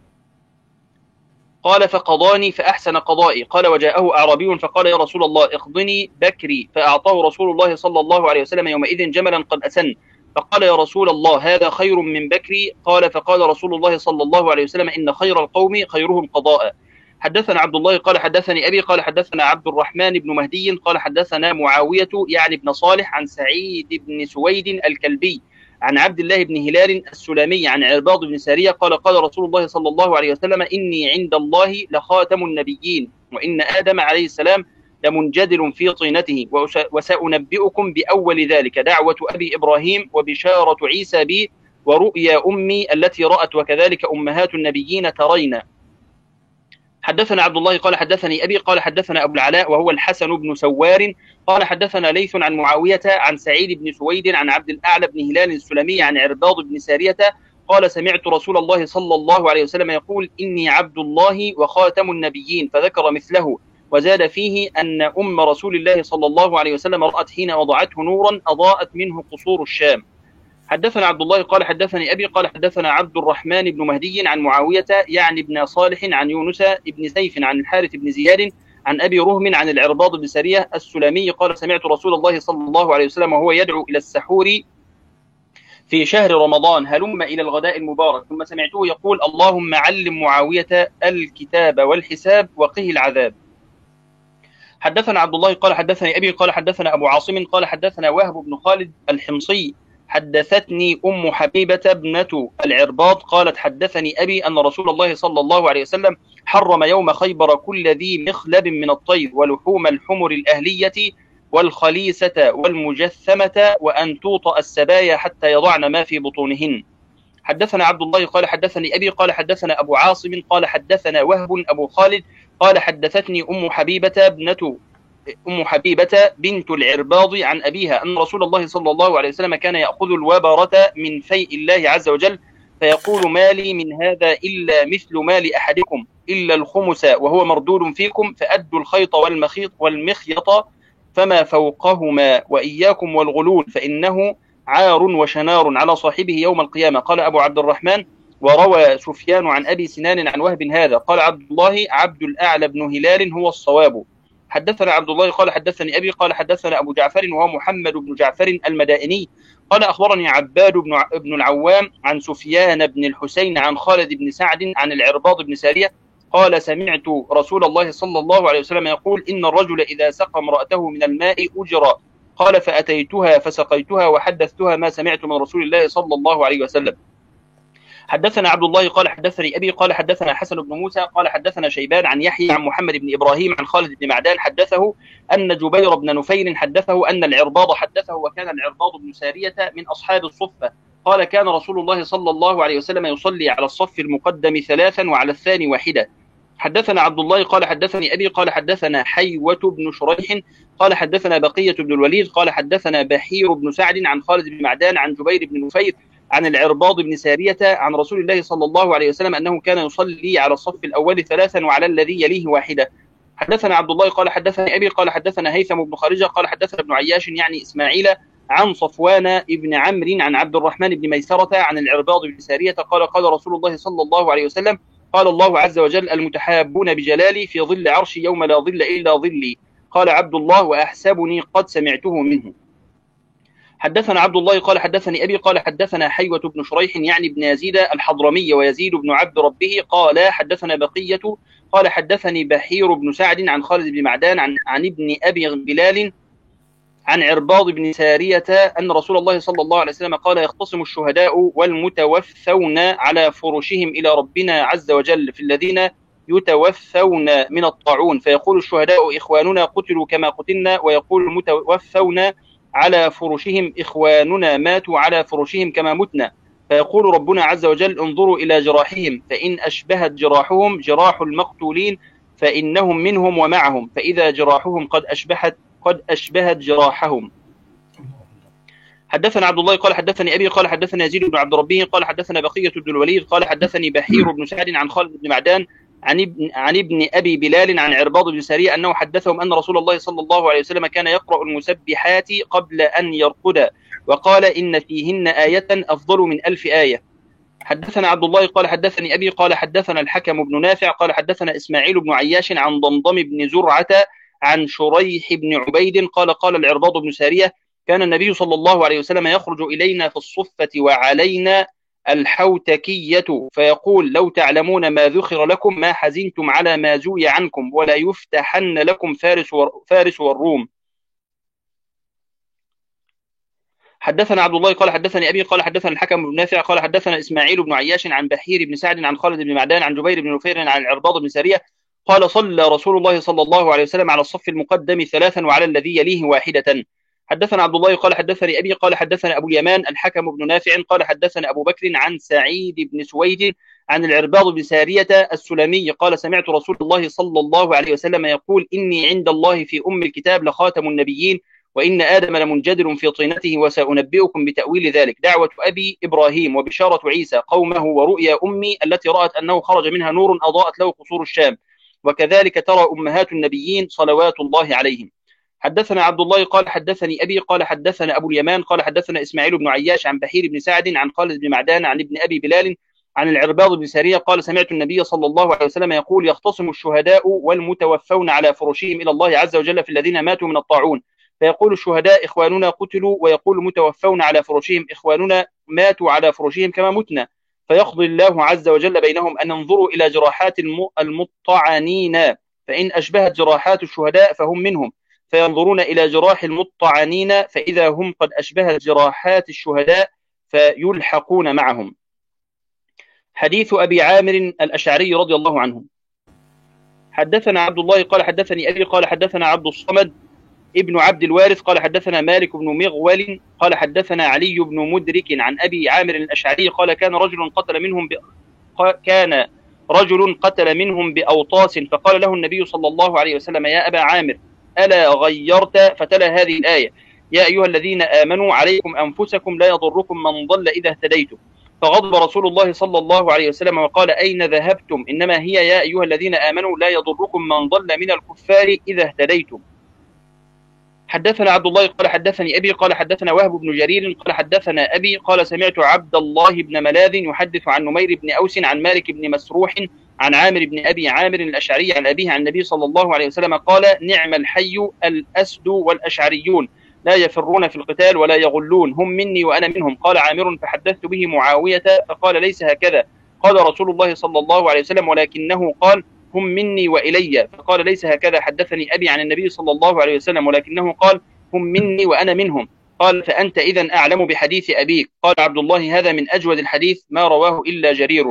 قال فقضاني فأحسن قضائي. قال وجاءه أعرابي فقال يا رسول الله اقضني بكري فأعطاه رسول الله صلى الله عليه وسلم يومئذ جملا قد أسن فقال يا رسول الله هذا خير من بكري. قال فقال رسول الله صلى الله عليه وسلم إن خير القوم خيرهم قضاء. حدثنا عبد الله قال حدثني أبي قال حدثنا عبد الرحمن بن مهدي قال حدثنا معاوية يعني بن صالح عن سعيد بن سويد الكلبي عن عبد الله بن هلال السلامي عن عرباض بن سارية قال قال رسول الله صلى الله عليه وسلم إني عند الله لخاتم النبيين وإن آدم عليه السلام لمنجدل في طينته وسأنبئكم بأول ذلك دعوة أبي إبراهيم وبشارة عيسى بي ورؤيا أمي التي رأت وكذلك أمهات النبيين ترين. حدثنا عبد الله قال حدثني أبي قال حدثنا أبو العلاء وهو الحسن بن سوار قال حدثنا ليث عن معاوية عن سعيد بن سويد عن عبد الأعلى بن هلال السلمي عن عرباض بن سارية قال سمعت رسول الله صلى الله عليه وسلم يقول إني عبد الله وخاتم النبيين فذكر مثله وزاد فيه أن أم رسول الله صلى الله عليه وسلم رأت حين وضعته نورا أضاءت منه قصور الشام. حدثنا عبد الله قال حدثني أبي قال حدثنا عبد الرحمن بن مهدي عن معاوية يعني بن صالح عن يونس بن سيف عن الحارث بن زياد عن أبي رهم عن العرباض بن سارية السلمي قال سمعت رسول الله صلى الله عليه وسلم وهو يدعو إلى السحور في شهر رمضان هلم إلى الغداء المبارك ثم سمعته يقول اللهم علم معاوية الكتاب والحساب وقه العذاب. حدثنا عبد الله قال حدثني أبي قال حدثنا أبو عاصم قال حدثنا وهب بن خالد الحمصي حدثتني أم حبيبة ابنة العرباض قالت حدثني أبي أن رسول الله صلى الله عليه وسلم حرم يوم خيبر كل ذي مخلب من الطير ولحوم الحمر الأهلية والخليسة والمجثمة وأن توطأ السبايا حتى يضعن ما في بطونهن. حدثنا عبد الله قال حدثني أبي قال حدثنا أبو عاصم قال حدثنا وهب أبو خالد قال حدثتني أم حبيبة ابنة أم حبيبة بنت العرباض عن أبيها أن رسول الله صلى الله عليه وسلم كان يأخذ الوبرة من فيء الله عز وجل فيقول ما لي من هذا إلا مثل ما لأحدكم إلا الخمس وهو مردود فيكم فأدوا الخيط والمخيط والمخيط فما فوقهما وإياكم والغلول فإنه عار وشنار على صاحبه يوم القيامة. قال أبو عبد الرحمن وروى سفيان عن أبي سنان عن وهب هذا. قال عبد الله عبد الأعلى بن هلال هو الصواب. حدثنا عبد الله قال حدثني أبي قال حدثنا أبو جعفر وهو محمد بن جعفر المدائني قال أخبرني عباد بن العوام عن سفيان بن الحسين عن خالد بن سعد عن العرباض بن سارية قال سمعت رسول الله صلى الله عليه وسلم يقول إن الرجل إذا سقى امرأته من الماء أجرى. قال فأتيتها فسقيتها وحدثتها ما سمعت من رسول الله صلى الله عليه وسلم. حدثنا عبد الله قال حدثني أبي قال حدثنا حسن بن موسى قال حدثنا شيبان عن يحيى عن محمد بن إبراهيم عن خالد بن معدان حدثه أن جبير بن نفيل حدثه أن العرباض حدثه وكان العرباض بن سارية من أصحاب الصفة قال كان رسول الله صلى الله عليه وسلم يصلي على الصف المقدم ثلاثا وعلى الثاني واحدة. حدثنا عبد الله قال حدثني أبي قال حدثنا حيوة بن شريح قال حدثنا بقية بن الوليد قال حدثنا بحير بن سعد عن خالد بن معدان عن جبير بن نفيل عن العرباض بن سارية عن رسول الله صلى الله عليه وسلم أنه كان يصلي على الصف الأول ثلاثا وعلى الذي يليه واحدة. حدثنا عبد الله قال حدثني أبي قال حدثنا هيثم بن خارجة قال حدثنا ابن عياش يعني إسماعيل عن صفوان بن عمرو عن عبد الرحمن بن ميسرة عن العرباض بن سارية قال قال رسول الله صلى الله عليه وسلم قال الله عز وجل المتحابون بجلالي في ظل عرشي يوم لا ظل إلا ظلي. قال عبد الله وأحسبني قد سمعته منه. حدثنا عبد الله قال حدثني أبي قال حدثنا حيوة بن شريح يعني بن يزيد الحضرمي ويزيد بن عبد ربه قال حدثنا بقية قال حدثني بحير بن سعد عن خالد بن معدان عن, عن ابن أبي بلال عن عرباض بن سارية أن رسول الله صلى الله عليه وسلم قال يختصم الشهداء والمتوفون على فرشهم إلى ربنا عز وجل في الذين يتوفون من الطاعون، فيقول الشهداء إخواننا قتلوا كما قتلنا، ويقول المتوفون على فرشهم إخواننا ماتوا على فرشهم كما متنا، فيقول ربنا عز وجل انظروا إلى جراحهم فإن أشبهت جراحهم جراح المقتولين فإنهم منهم ومعهم، فإذا جراحهم قد أشبهت قد أشبهت جراحهم. حدثنا عبد الله قال حدثني أبي قال حدثنا يزيد بن عبد ربه قال حدثنا بقية بن الوليد قال حدثني بحير بن سعد عن خالد بن معدان عن ابن, عن ابن أبي بلال عن عرباض بن سارية أنه حدثهم أن رسول الله صلى الله عليه وسلم كان يقرأ المسبحات قبل أن يرقد، وقال إن فيهن آية أفضل من ألف آية. حدثنا عبد الله قال حدثني أبي قال حدثنا الحكم بن نافع قال حدثنا إسماعيل بن عياش عن ضمضم بن زرعة عن شريح بن عبيد قال قال العرباض بن سارية كان النبي صلى الله عليه وسلم يخرج إلينا في الصفة وعلينا الحوتكية فيقول لو تعلمون ما ذخر لكم ما حزنتم على ما زوي عنكم ولا يفتحن لكم فارس فارس والروم. حدثنا عبد الله قال حدثني أبي قال حدثنا الحكم بن نافع قال حدثنا إسماعيل بن عياش عن بحير بن سعد عن خالد بن معدان عن جبير بن نفير عن العرباض بن سارية قال صلى رسول الله صلى الله عليه وسلم على الصف المقدم ثلاثا وعلى الذي يليه واحدة. حدثنا عبد الله قال حدثني أبي قال حدثنا أبو اليمان الحكم بن نافع قال حدثنا أبو بكر عن سعيد بن سويد عن العرباض بن سارية السلمي قال سمعت رسول الله صلى الله عليه وسلم يقول إني عند الله في أم الكتاب لخاتم النبيين وإن آدم لمنجدر في طينته وسأنبئكم بتأويل ذلك دعوة أبي إبراهيم وبشارة عيسى قومه ورؤيا أمي التي رأت أنه خرج منها نور أضاءت له قصور الشام وكذلك ترى أمهات النبيين صلوات الله عليهم. حدثنا عبد الله قال حدثني أبي قال حدثنا أبو اليمان قال حدثنا إسماعيل بن عياش عن بحير بن سعد عن خالد بن معدان عن ابن أبي بلال عن العرباض بن سارية قال سمعت النبي صلى الله عليه وسلم يقول يختصم الشهداء والمتوفون على فرشهم إلى الله عز وجل في الذين ماتوا من الطاعون، فيقول الشهداء إخواننا قتلوا ويقول المتوفون على فرشهم إخواننا ماتوا على فرشهم كما متنا، فيقضي الله عز وجل بينهم أن انظروا إلى جراحات المطعنين فإن أشبهت جراحات الشهداء فهم منهم، فينظرون إلى جراح المطعنين فإذا هم قد أشبهت جراحات الشهداء فيلحقون معهم. حديث أبي عامر الأشعري رضي الله عنه. حدثنا عبد الله قال حدثني أبي قال حدثنا عبد الصمد ابن عبد الوارث قال حدثنا مالك بن مغول قال حدثنا علي بن مدرك عن أبي عامر الأشعري قال كان رجل قتل منهم ب... كان رجل قتل منهم بأوطاس فقال له النبي صلى الله عليه وسلم يا أبا عامر ألا غيرت؟ فتلا هذه الآية يا أيها الذين آمنوا عليكم أنفسكم لا يضركم من ضل إذا اهتديتم، فغضب رسول الله صلى الله عليه وسلم وقال أين ذهبتم إنما هي يا أيها الذين آمنوا لا يضركم من ضل من الكفار إذا اهتديتم. حدثنا عبد الله قال حدثني أبي قال حدثنا وهب بن جرير قال حدثنا أبي قال سمعت عبد الله بن ملاذ يحدث عن نمير بن أوس عن مالك بن مسروح عن عامر بن أبي عامر الأشعري عن أبيه عن النبي صلى الله عليه وسلم قال نعم الحي الأسد والأشعريون لا يفرون في القتال ولا يغلون هم مني وأنا منهم. قال عامر فحدثت به معاوية فقال ليس هكذا، قال رسول الله صلى الله عليه وسلم ولكنه قال هم مني وإلي، فقال ليس هكذا حدثني أبي عن النبي صلى الله عليه وسلم ولكنه قال هم مني وأنا منهم. قال فأنت إذن أعلم بحديث أبيك. قال عبد الله هذا من أجود الحديث ما رواه إلا جرير.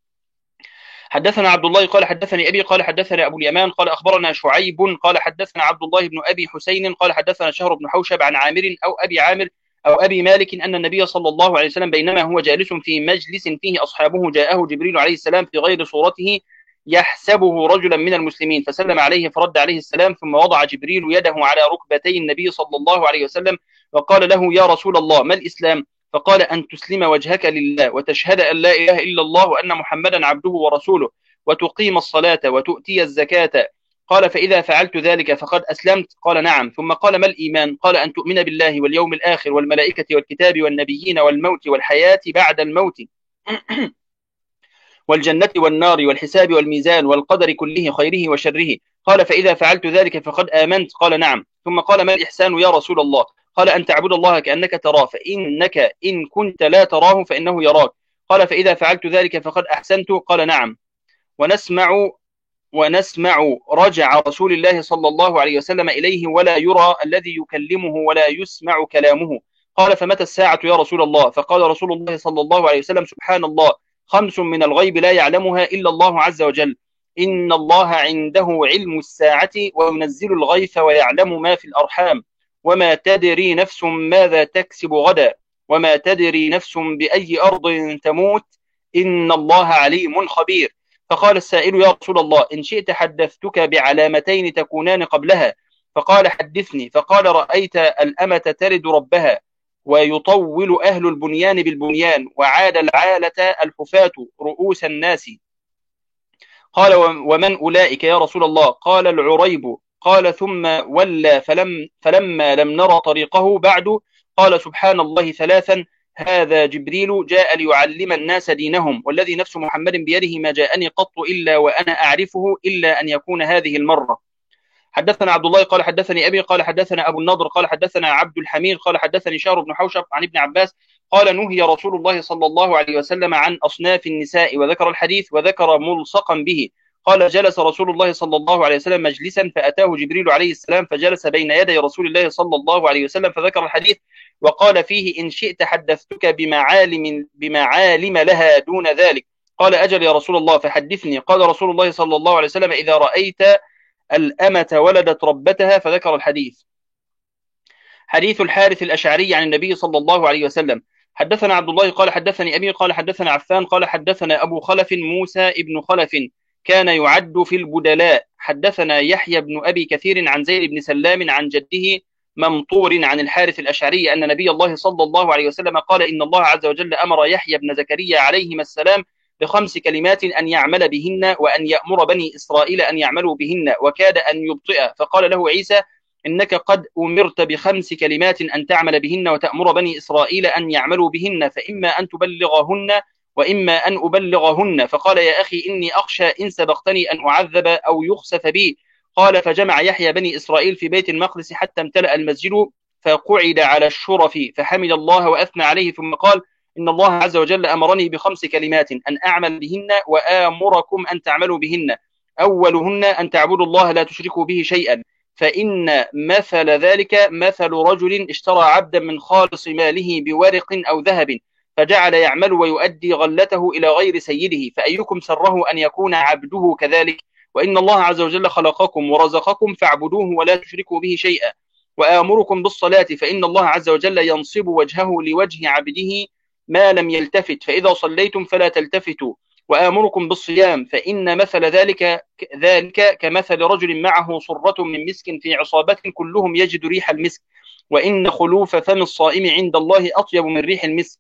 حدثنا عبد الله قال حدثني أبي قال حدثنا أبو اليمان قال أخبرنا شعيب قال حدثنا عبد الله بن أبي حسين قال حدثنا شهر بن حوشب عن عامر أو أبي عامر أو أبي مالك أن النبي صلى الله عليه وسلم بينما هو جالس في مجلس فيه أصحابه جاءه جبريل عليه السلام في غير صورته يحسبه رجلا من المسلمين فسلم عليه فرد عليه السلام ثم وضع جبريل يده على ركبتي النبي صلى الله عليه وسلم وقال له يا رسول الله ما الإسلام؟ فقال أن تسلم وجهك لله وتشهد أن لا إله إلا الله وأن محمدا عبده ورسوله وتقيم الصلاة وتؤتي الزكاة. قال فإذا فعلت ذلك فقد أسلمت؟ قال نعم. ثم قال ما الإيمان؟ قال أن تؤمن بالله واليوم الآخر والملائكة والكتاب والنبيين والموت والحياة بعد الموت والجنة والنار والحساب والميزان والقدر كله خيره وشره. قال فإذا فعلت ذلك فقد آمنت؟ قال نعم. ثم قال ما الإحسان يا رسول الله؟ قال أن تعبد الله كأنك تراه فإنك إن كنت لا تراه فإنه يراك. قال فإذا فعلت ذلك فقد أحسنت. قال نعم. ونسمع ونسمع رجع رسول الله صلى الله عليه وسلم إليه ولا يرى الذي يكلمه ولا يسمع كلامه. قال فمتى الساعة يا رسول الله؟ فقال رسول الله صلى الله عليه وسلم سبحان الله خمس من الغيب لا يعلمها إلا الله عز وجل. إن الله عنده علم الساعة وينزل الغيث ويعلم ما في الأرحام وما تدري نفس ماذا تكسب غدا وما تدري نفس بأي أرض تموت إن الله عليم خبير. فقال السائل يا رسول الله إن شئت حدثتك بعلامتين تكونان قبلها. فقال حدثني. فقال رأيت الأمة تلد ربها ويطول أهل البنيان بالبنيان وعاد العالة الحفاة رؤوس الناس. قال ومن أولئك يا رسول الله؟ قال العريب. قال ثم ولى فلم فلما لم نرى طريقه بعد قال سبحان الله ثلاثا هذا جبريل جاء ليعلم الناس دينهم والذي نفس محمد بيده ما جاءني قط إلا وأنا أعرفه إلا أن يكون هذه المرة. حدثنا عبد الله قال حدثني أبي قال حدثنا أبو النضر قال حدثنا عبد الحميد قال حدثني شهر بن حوشب عن ابن عباس قال نهي رسول الله صلى الله عليه وسلم عن أصناف النساء وذكر الحديث وذكر ملصقا به. قال جلس رسول الله صلى الله عليه وسلم مجلسا فأتاه جبريل عليه السلام فجلس بين يدي رسول الله صلى الله عليه وسلم فذكر الحديث وقال فيه إن شئت حدثتك بمعالم, بمعالم لها دون ذلك. قال أجل يا رسول الله فحدثني. قال رسول الله صلى الله عليه وسلم إذا رأيت الأمة ولدت ربتها فذكر الحديث. حديث الحارث الأشعري عن النبي صلى الله عليه وسلم. حدثنا عبد الله قال حدثني أبي قال حدثنا عفان قال حدثنا أبو خلف موسى ابن خلف كان يعد في البدلاء. حدثنا يحيى بن أبي كثير عن زيد بن سلام عن جده ممطور عن الحارث الأشعري أن نبي الله صلى الله عليه وسلم قال إن الله عز وجل أمر يحيى بن زكريا عليهما السلام بخمس كلمات أن يعمل بهن وأن يأمر بني إسرائيل أن يعملوا بهن وكاد أن يبطئ. فقال له عيسى إنك قد أمرت بخمس كلمات أن تعمل بهن وتأمر بني إسرائيل أن يعملوا بهن فإما أن تبلغهن وإما أن أبلغهن. فقال يا أخي إني أخشى إن سبقتني أن أعذب أو يخسف بي. قال فجمع يحيى بني إسرائيل في بيت المقدس حتى امتلأ المسجد فقعد على الشرف فحمد الله وأثنى عليه ثم قال إن الله عز وجل أمرني بخمس كلمات أن أعمل بهن وآمركم أن تعملوا بهن. أولهن أن تعبدوا الله لا تشركوا به شيئا فإن مثل ذلك مثل رجل اشترى عبدا من خالص ماله بورق أو ذهب فجعل يعمل ويؤدي غلته إلى غير سيده فأيكم سره أن يكون عبده كذلك؟ وإن الله عز وجل خلقكم ورزقكم فاعبدوه ولا تشركوا به شيئا. وآمركم بالصلاة فإن الله عز وجل ينصب وجهه لوجه عبده ما لم يلتفت فإذا صليتم فلا تلتفتوا. وآمركم بالصيام فإن مثل ذلك ذلك كمثل رجل معه صرة من مسك في عصابة كلهم يجد ريح المسك وإن خلوف فم الصائم عند الله أطيب من ريح المسك.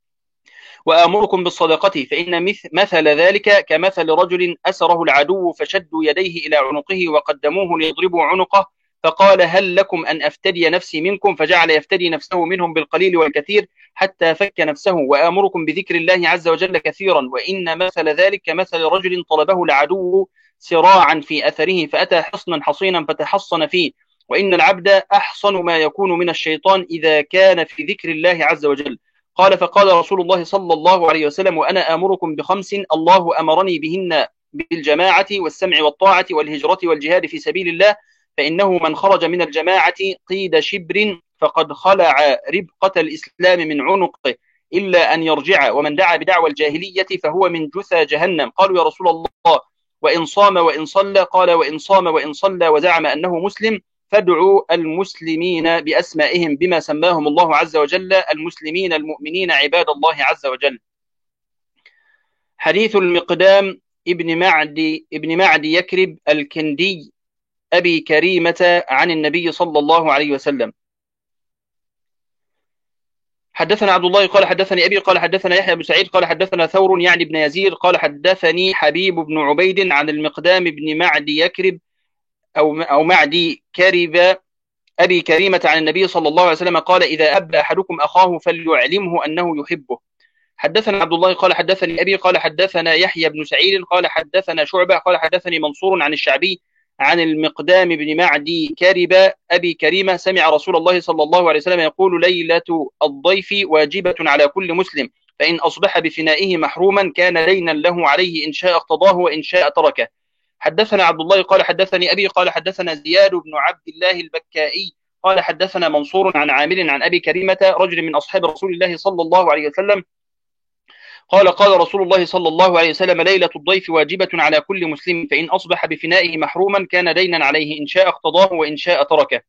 وآمركم بالصدقة فإن مثل ذلك كمثل رجل أسره العدو فشدوا يديه إلى عنقه وقدموه ليضربوا عنقه فقال هل لكم أن أفتدي نفسي منكم فجعل يفتدي نفسه منهم بالقليل والكثير حتى فك نفسه. وآمركم بذكر الله عز وجل كثيرا وإن مثل ذلك كمثل رجل طلبه العدو سراعا في أثره فأتى حصنا حصينا فتحصن فيه. وإن العبد أحصن ما يكون من الشيطان إذا كان في ذكر الله عز وجل. قال فقال رسول الله صلى الله عليه وسلم وأنا آمركم بخمس الله أمرني بهن بالجماعة والسمع والطاعة والهجرة والجهاد في سبيل الله فإنه من خرج من الجماعة قيد شبر فقد خلع ربقة الإسلام من عنقه إلا أن يرجع ومن دعا بدعوى الجاهلية فهو من جثى جهنم. قالوا يا رسول الله وإن صام وإن صلى؟ قال وإن صام وإن صلى وزعم أنه مسلم فادعوا المسلمين بأسمائهم بما سماهم الله عز وجل المسلمين المؤمنين عباد الله عز وجل. حديث المقدام ابن معدي ابن معدي يكرب الكندي أبي كريمة عن النبي صلى الله عليه وسلم. حدثنا عبد الله قال حدثني أبي قال حدثنا يحيى بن سعيد قال حدثنا ثور يعني بن يزيد قال حدثني حبيب بن عبيد عن المقدام بن معدي يكرب أو أو معدي كرب أبي كريمة عن النبي صلى الله عليه وسلم قال إذا أبى أحدكم أخاه فليعلمه أنه يحبه. حدثنا عبد الله قال حدثني أبي قال حدثنا يحيى بن سعيد قال حدثنا شعبة قال حدثني منصور عن الشعبي عن المقدام بن معدي كرب أبي كريمة سمع رسول الله صلى الله عليه وسلم يقول ليلة الضيف واجبة على كل مسلم، فإن أصبح بفنائه محروما كان دينا له عليه إن شاء اقتضاه وإن شاء تركه. حدثنا عبد الله قال حدثني أبي قال حدثنا زياد بن عبد الله البكائي قال حدثنا منصور عن عامر عن أبي كريمة رجل من أصحاب رسول الله صلى الله عليه وسلم قال قال رسول الله صلى الله عليه وسلم ليلة الضيف واجبة على كل مسلم، فإن أصبح بفنائه محروما كان دينا عليه إن شاء اقتضاه وإن شاء تركه.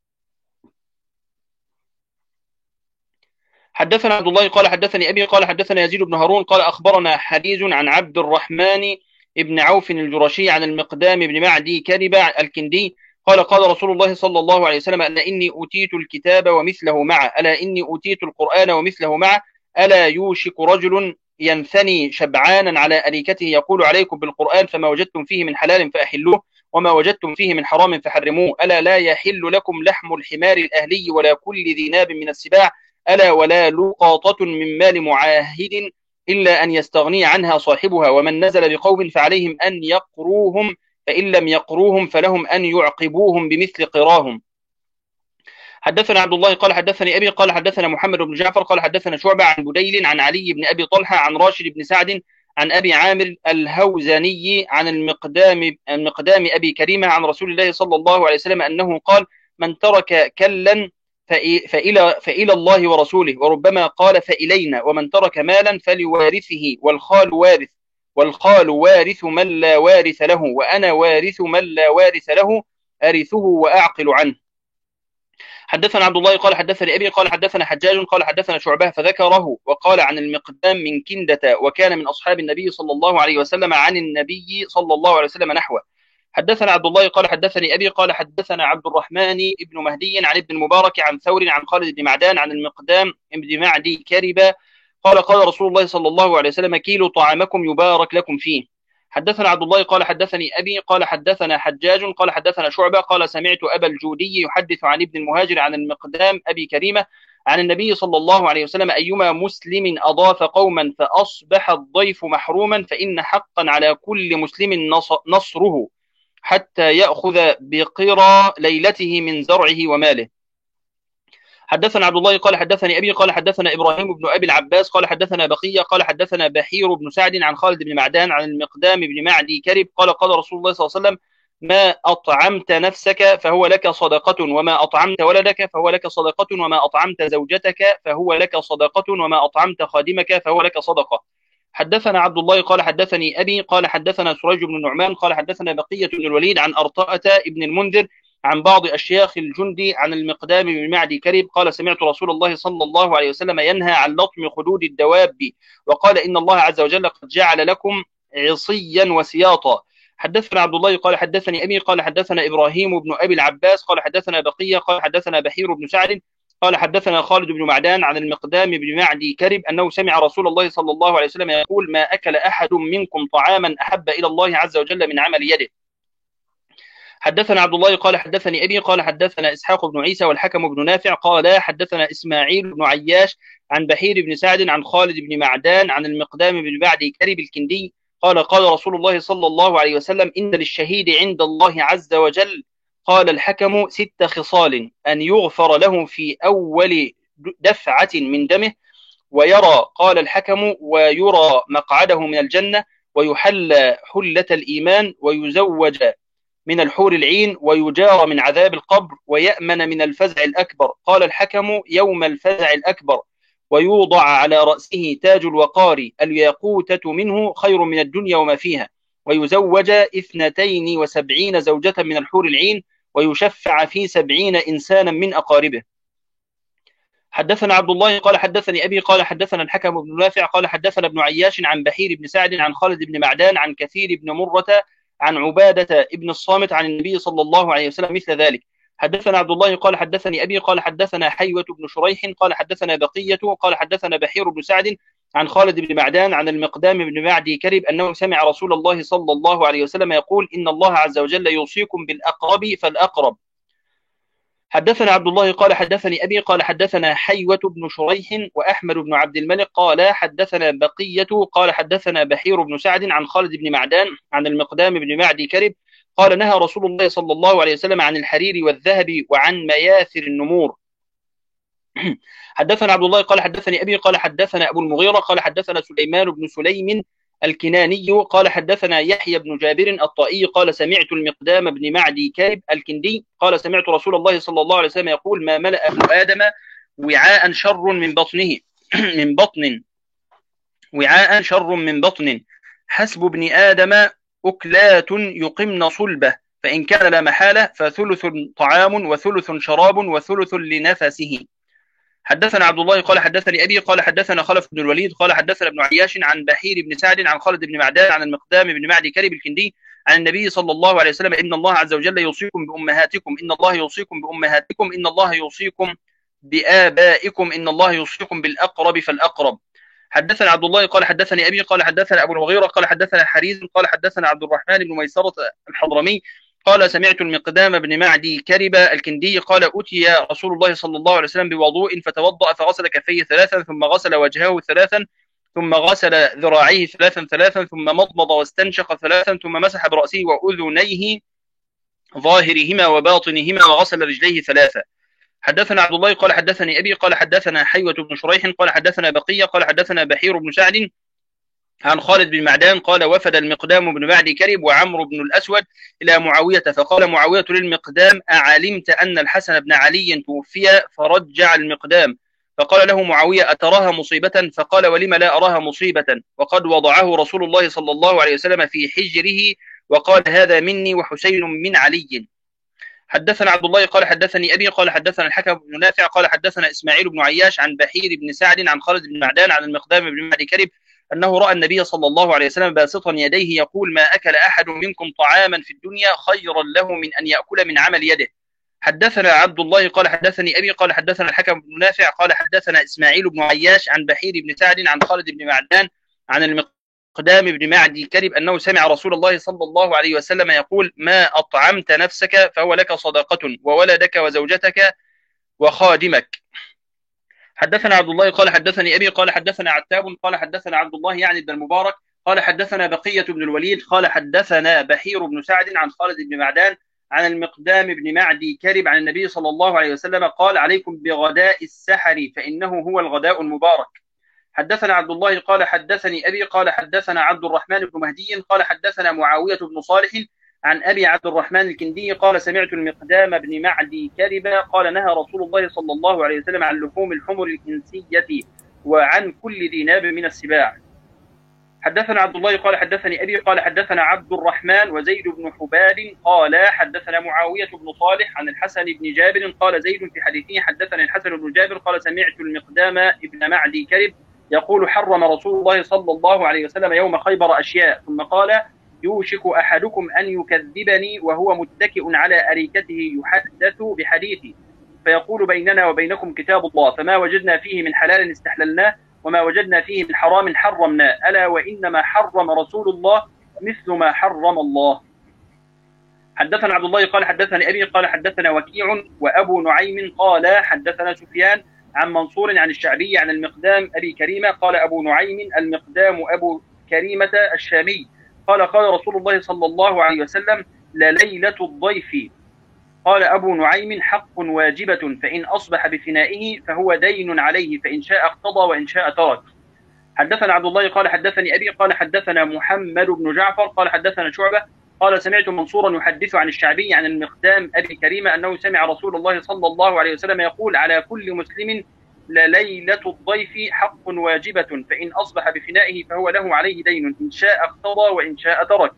حدثنا عبد الله قال حدثني أبي قال حدثنا يزيد بن هارون قال أخبرنا حديث عن عبد الرحمن ابن عوف الجرشي عن المقدام بن معدي كرب الكندي قال قال رسول الله صلى الله عليه وسلم ألا إني أوتيت الكتاب ومثله معه، ألا إني أوتيت القرآن ومثله معه، ألا يوشك رجل ينثني شبعانا على أريكته يقول عليكم بالقرآن فما وجدتم فيه من حلال فأحلوه وما وجدتم فيه من حرام فحرموه، ألا لا يحل لكم لحم الحمار الأهلي ولا كل ذي ناب من السباع، ألا ولا لقاطة من مال معاهد إلا أن يستغني عنها صاحبها، ومن نزل بقوم فعليهم أن يقروهم فإن لم يقروهم فلهم أن يعقبوهم بمثل قراهم. حدثنا عبد الله قال حدثني أبي قال حدثنا محمد بن جعفر قال حدثنا شعبة عن بديل عن علي بن أبي طلحة عن راشد بن سعد عن أبي عامر الهوزاني عن المقدام المقدام أبي كريمة عن رسول الله صلى الله عليه وسلم أنه قال من ترك كلا فإلى, فإلى الله ورسوله، وربما قال فإلينا، ومن ترك مالا فلوارثه، والخال وارث والخال وارث من لا وارث له، وأنا وارث من لا وارث له أرثه وأعقل عنه. حدثنا عبد الله قال حدثني أبي قال حدثنا حجاج قال حدثنا شعبة فذكره وقال عن المقدام من كندة وكان من أصحاب النبي صلى الله عليه وسلم عن النبي صلى الله عليه وسلم نحوه. حدثنا عبد الله قال حدثني أبي قال حدثنا عبد الرحمن بن مهدي عن ابن المبارك عن ثور عن خالد بن معدان عن المقدام بن معدي كرب قال قال رسول الله صلى الله عليه وسلم كيلوا طعامكم يبارك لكم فيه. حدثنا عبد الله قال حدثني أبي قال حدثنا حجاج قال حدثنا شعبة قال سمعت أبا الجودي يحدث عن ابن المهاجر عن المقدام أبي كريمة عن النبي صلى الله عليه وسلم أيما مسلم أضاف قوما فأصبح الضيف محروما فإن حقا على كل مسلم نصره حتى يأخذ بقرى ليلته من زرعه وماله. حدثنا عبد الله قال حدثني أبي قال حدثنا إبراهيم بن أبي العباس قال حدثنا بقية قال حدثنا بحير بن سعد عن خالد بن معدان عن المقدام بن معدي كرب قال قال رسول الله صلى الله عليه وسلم ما أطعمت نفسك فهو لك صدقة، وما أطعمت ولدك فهو لك صدقة، وما أطعمت زوجتك فهو لك صدقة، وما أطعمت خادمك فهو لك صدقة. حدثنا عبد الله قال حدثني أبي قال حدثنا سريج بن النعمان قال حدثنا بقية بن الوليد عن أرطاءة ابن المنذر عن بعض أشياخ الجندي عن المقدام بن معدي كرب قال سمعت رسول الله صلى الله عليه وسلم ينهى عن لطم خدود الدواب وقال إن الله عز وجل قد جعل لكم عصيا وسياطا. حدثنا عبد الله قال حدثني أبي قال حدثنا إبراهيم بن أبي العباس قال حدثنا بقية قال حدثنا بحير بن سعد قال حدثنا خالد بن معدان عن المقدام بن معدي كرب أنه سمع رسول الله صلى الله عليه وسلم يقول ما أكل أحد منكم طعاما أحب إلى الله عز وجل من عمل يده. حدثنا عبد الله قال حدثني أبي قال حدثنا إسحاق بن عيسى والحكم بن نافع قال حدثنا إسماعيل بن عياش عن بحير بن سعد عن خالد بن معدان عن المقدام بن معدي كرب الكندي قال قال رسول الله صلى الله عليه وسلم إن للشهيد عند الله عز وجل قال الحكم ست خصال أن يغفر له في أول دفعة من دمه، ويرى قال الحكم ويرى مقعده من الجنة، ويحل حلة الإيمان، ويزوج من الحور العين، ويجار من عذاب القبر، ويأمن من الفزع الأكبر قال الحكم يوم الفزع الأكبر، ويوضع على رأسه تاج الوقار الياقوتة منه خير من الدنيا وما فيها، ويزوج اثنتين وسبعين زوجة من الحور العين، ويشفع في سبعين إنسانا من أقاربه. حدثنا عبد الله قال حدثني أبي قال حدثنا الحكم بن نافع قال حدثنا ابن عياش عن بحير بن سعد عن خالد بن معدان عن كثير بن مرة عن عبادة ابن الصامت عن النبي صلى الله عليه وسلم مثل ذلك. حدثنا عبد الله قال حدثني أبي قال حدثنا حيوة بن شريح قال حدثنا بقية قال حدثنا بحير بن سعد عن خالد بن معدان عن المقدام بن معدي كرب أنه سمع رسول الله صلى الله عليه وسلم يقول إن الله عز وجل يوصيكم بالأقرب فالأقرب. حدثنا عبد الله قال حدثني أبي قال حدثنا حيوة بن شريح وأحمد بن عبد الملك قال حدثنا بقية قال حدثنا بحير بن سعد عن خالد بن معدان عن المقدام بن معدي كرب قال نهى رسول الله صلى الله عليه وسلم عن الحرير والذهب وعن مياثر النمور. حدثنا عبد الله قال حدثني أبي قال حدثنا أبو المغيرة قال حدثنا سليمان بن سليم الكناني قال حدثنا يحيى بن جابر الطائي قال سمعت المقدام بن معدي كارب الكندي قال سمعت رسول الله صلى الله عليه وسلم يقول ما ملأ ابن آدم وعاء شر من بطنه من بطن وعاء شر من بطن حسب ابن آدم أكلات يقمن صلبه فإن كان لا محالة فثلث طعام وثلث شراب وثلث لنفسه. حدثنا عبد الله قال حدثني أبي قال حدثنا خلف بن الوليد قال حدثنا ابن عياش عن بحير بن سعد عن خالد بن معدان عن المقدام بن معدي كرب الكندي عن النبي صلى الله عليه وسلم إن الله عز وجل يوصيكم بأمهاتكم إن الله يوصيكم بأمهاتكم إن الله يوصيكم بآبائكم إن الله يوصيكم بالأقرب فالأقرب. حدثنا عبد الله قال حدثني أبي قال حدثنا أبو المغيرة قال حدثنا حريز قال حدثنا عبد الرحمن بن ميسرة الحضرمي قال سمعت المقدام بن معدي كرب الكندي قال أتي رسول الله صلى الله عليه وسلم بوضوء فتوضأ فغسل كفيه ثلاثا ثم غسل وجهه ثلاثا ثم غسل ذراعيه ثلاثا ثلاثا ثم مضمض واستنشق ثلاثا ثم مسح برأسه وأذنيه ظاهرهما وباطنهما وغسل رجليه ثلاثا. حدثنا عبد الله قال حدثني أبي قال حدثنا حيوة بن شريح قال حدثنا بقية قال حدثنا بحير بن سعد عن خالد بن معدان قال وفد المقدام بن معدي كرب وعمرو بن الأسود إلى معاوية فقال معاوية للمقدام أعلمت أن الحسن بن علي توفي؟ فرجع المقدام فقال له معاوية أتراها مصيبة؟ فقال ولم لا أراها مصيبة وقد وضعه رسول الله صلى الله عليه وسلم في حجره وقال هذا مني وحسين من علي. حدثنا عبد الله قال حدثني أبي قال حدثنا الحكم بن نافع قال حدثنا إسماعيل بن عياش عن بحير بن سعد عن خالد بن معدان عن المقدام بن معدي كرب أنه رأى النبي صلى الله عليه وسلم باسطا يديه يقول ما أكل أحد منكم طعاما في الدنيا خيرا له من أن يأكل من عمل يده. حدثنا عبد الله قال حدثني أبي قال حدثنا الحكم بن نافع قال حدثنا إسماعيل بن عياش عن بحير بن سعد عن خالد بن معدان عن المقدام بن معدي كرب أنه سمع رسول الله صلى الله عليه وسلم يقول ما أطعمت نفسك فهو لك صدقة وولدك وزوجتك وخادمك. حدثنا عبد الله قال حدثني أبي قال حدثنا عتاب قال حدثنا عبد الله يعني بن المبارك قال حدثنا بقية بن الوليد قال حدثنا بحير بن سعد عن خالد بن معدان عن المقدام بن معدي كرب عن النبي صلى الله عليه وسلم قال عليكم بغداء السحر فإنه هو الغداء المبارك. حدثنا عبد الله قال حدثني أبي قال حدثنا عبد الرحمن بن مهدي قال حدثنا معاوية بن صالح عن أبي عبد الرحمن الكندي قال سمعت المقدام بن معدي كربا قال نهى رسول الله صلى الله عليه وسلم عن لحوم الحمر الإنسية وعن كل ذي ناب من السباع. حدثنا عبد الله قال حدثني أبي قال حدثنا عبد الرحمن وزيد بن حباب قال حدثنا معاوية بن صالح عن الحسن بن جابر قال زيد في حديثه حدثني الحسن بن جابر قال سمعت المقدام بن معدي كرب يقول حرم رسول الله صلى الله عليه وسلم يوم خيبر أشياء ثم قال يوشك أحدكم أن يكذبني وهو متكئ على أريكته يحدث بحديثي فيقول بيننا وبينكم كتاب الله فما وجدنا فيه من حلال استحللناه وما وجدنا فيه من حرام حرمناه ألا وإنما حرم رسول الله مثل ما حرم الله. حدثنا عبد الله قال حدثني أبي قال حدثنا وكيع وأبو نعيم قال حدثنا سفيان عن منصور عن الشعبي عن المقدام أبي كريمة قال أبو نعيم المقدام أبو كريمة الشامي قال قال رسول الله صلى الله عليه وسلم لليلة الضيف. قال أبو نعيم حق واجبة فإن أصبح بفنائه فهو دين عليه فإن شاء اقتضى وإن شاء ترك. حدثنا عبد الله قال حدثني أبي قال حدثنا محمد بن جعفر قال حدثنا شعبة قال سمعت منصورا يحدث عن الشعبي عن المقدام أبي كريمة أنه سمع رسول الله صلى الله عليه وسلم يقول على كل مسلم لليلة الضيف حق واجبة فإن أصبح بفنائه فهو له عليه دين إن شاء اقتضى وإن شاء ترك.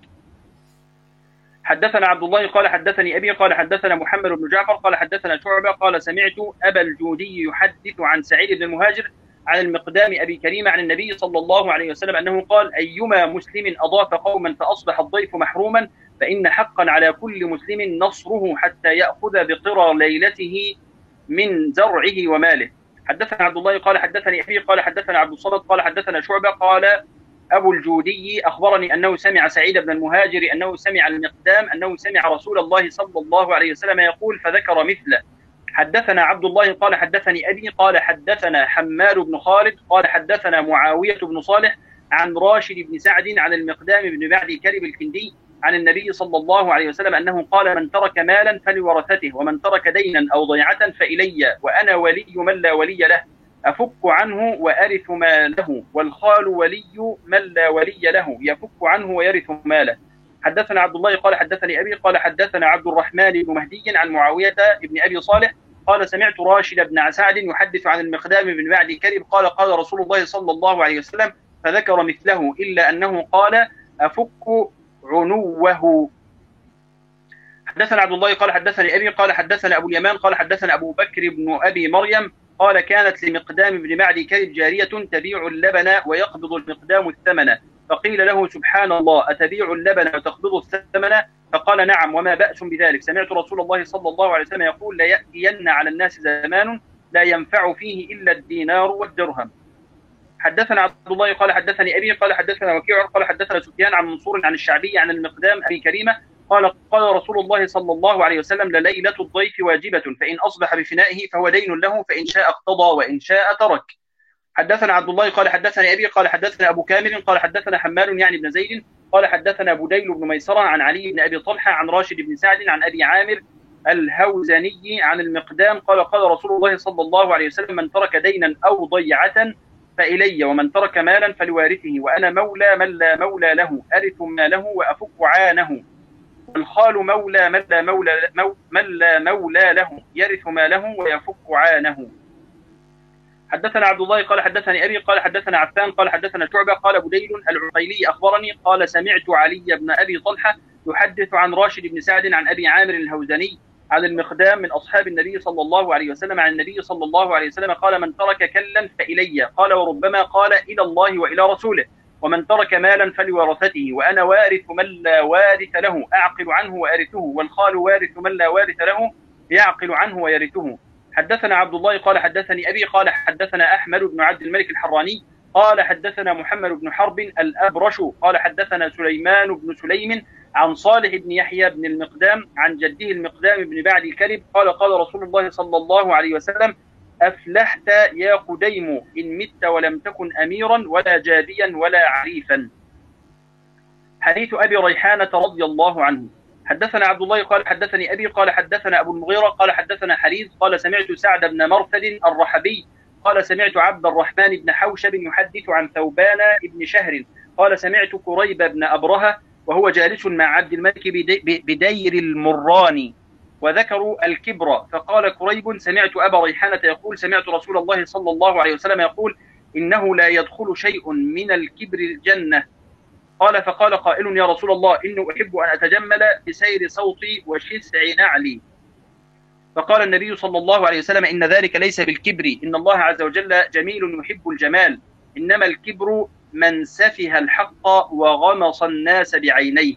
حدثنا عبد الله قال حدثني أبي قال حدثنا محمد بن جعفر قال حدثنا شعبة قال سمعت أبا الجودي يحدث عن سعيد بن المهاجر عن المقدام أبي كريمة عن النبي صلى الله عليه وسلم أنه قال أيما مسلم أضاف قوما فأصبح الضيف محروما فإن حقا على كل مسلم نصره حتى يأخذ بقرى ليلته من زرعه وماله. حدثنا عبد الله قال حدثني أبي قال حدثنا عبد الصمد قال حدثنا شعبة قال أبو الجودي أخبرني أنه سمع سعيد بن المهاجر أنه سمع المقدام أنه سمع رسول الله صلى الله عليه وسلم يقول فذكر مثله. حدثنا عبد الله قال حدثني أبي قال حدثنا حماد بن خالد قال حدثنا معاوية بن صالح عن راشد بن سعد عن المقدام بن معدي كرب الكندي عن النبي صلى الله عليه وسلم أنه قال: من ترك مالا فلورثته، ومن ترك دينا أو ضيعة فإلي، وأنا ولي من لا ولي له، أفك عنه وأرث ماله، والخال ولي من لا ولي له، يفك عنه ويرث ماله. حدثنا عبد الله قال حدثني أبي قال حدثنا عبد الرحمن بن مهدي عن معاوية بن أبي صالح قال: سمعت راشد بن سعد يحدث عن المقدام بن معدي كرب قال: قال رسول الله صلى الله عليه وسلم، فذكر مثله إلا أنه قال: أفك عنوه. حدثنا عبد الله قال حدثني أبي قال حدثنا أبو اليمان قال حدثنا أبو بكر بن أبي مريم قال: كانت لمقدام بن معدي كرب جارية تبيع اللبن ويقبض المقدام الثمن، فقيل له: سبحان الله، أتبيع اللبن وتقبض الثمن؟ فقال: نعم، وما بأس بذلك، سمعت رسول الله صلى الله عليه وسلم يقول: لا يأتين على الناس زمان لا ينفع فيه إلا الدينار والدرهم. حدثنا عبد الله قال حدثني أبي قال حدثنا وكيع قال حدثنا سفيان عن منصور عن الشعبي عن المقدام أبي كريمة قال: قال رسول الله صلى الله عليه وسلم: لليلة الضيف واجبة، فإن أصبح بفنائه فهو دين له، فإن شاء اقتضى وإن شاء ترك. حدثنا عبد الله قال حدثني أبي قال حدثنا أبو كامل قال حدثنا حمال يعني بن زيد قال حدثنا بديل بن ميسرة عن علي بن أبي طلحة عن راشد بن سعد عن أبي عامر الهوزني عن المقدام قال: قال رسول الله صلى الله عليه وسلم: من ترك دينا أو ضيعة فإلي، ومن ترك مالا فلوارثه، وأنا مولى من لا مولى له، أرث ماله وأفك عانه، والخال مولى من لا مولى, من لا مولى له، يرث ماله ويفك عانه. حدثنا عبد الله قال حدثني أبي قال حدثنا عفان قال حدثنا شعبة قال: بديل العقيلي أخبرني قال: سمعت علي بن أبي طلحة يحدث عن راشد بن سعد عن أبي عامر الهوزني عن المقدام من أصحاب النبي صلى الله عليه وسلم عن النبي صلى الله عليه وسلم قال: من ترك كلا فإلي، قال: وربما قال: إلى الله وإلى رسوله، ومن ترك مالا فلورثته، وأنا وارث من لا وارث له، أعقل عنه وأرثه، والخال وارث من لا وارث له، يعقل عنه ويرثه. حدثنا عبد الله قال حدثني أبي قال حدثنا أحمد بن عبد الملك الحراني قال حدثنا محمد بن حرب الأبرش قال حدثنا سليمان بن سليم عن صالح بن يحيى بن المقدام عن جده المقدام بن بعد الكرب قال: قال رسول الله صلى الله عليه وسلم: أفلحت يا قديم إن مت ولم تكن أميرا ولا جاديا ولا عريفا. حديث أبي ريحانة رضي الله عنه. حدثنا عبد الله قال حدثني أبي قال حدثنا أبو المغيرة قال حدثنا حريث قال: سمعت سعد بن مرثد الرحبي قال: سمعت عبد الرحمن بن حوشب يحدث عن ثوبان بن شهر قال: سمعت كريب بن أبرهة وهو جالس مع عبد الملك بدير المراني وذكروا الكبر، فقال كريب: سمعت أبا ريحانة يقول: سمعت رسول الله صلى الله عليه وسلم يقول: إنه لا يدخل شيء من الكبر الجنة. قال: فقال قائل: يا رسول الله، إني أحب أن أتجمل بسير صوتي وشسع نعلي. فقال النبي صلى الله عليه وسلم: إن ذلك ليس بالكبر، إن الله عز وجل جميل يحب الجمال، إنما الكبر من سفه الحق وغمص الناس بعينيه.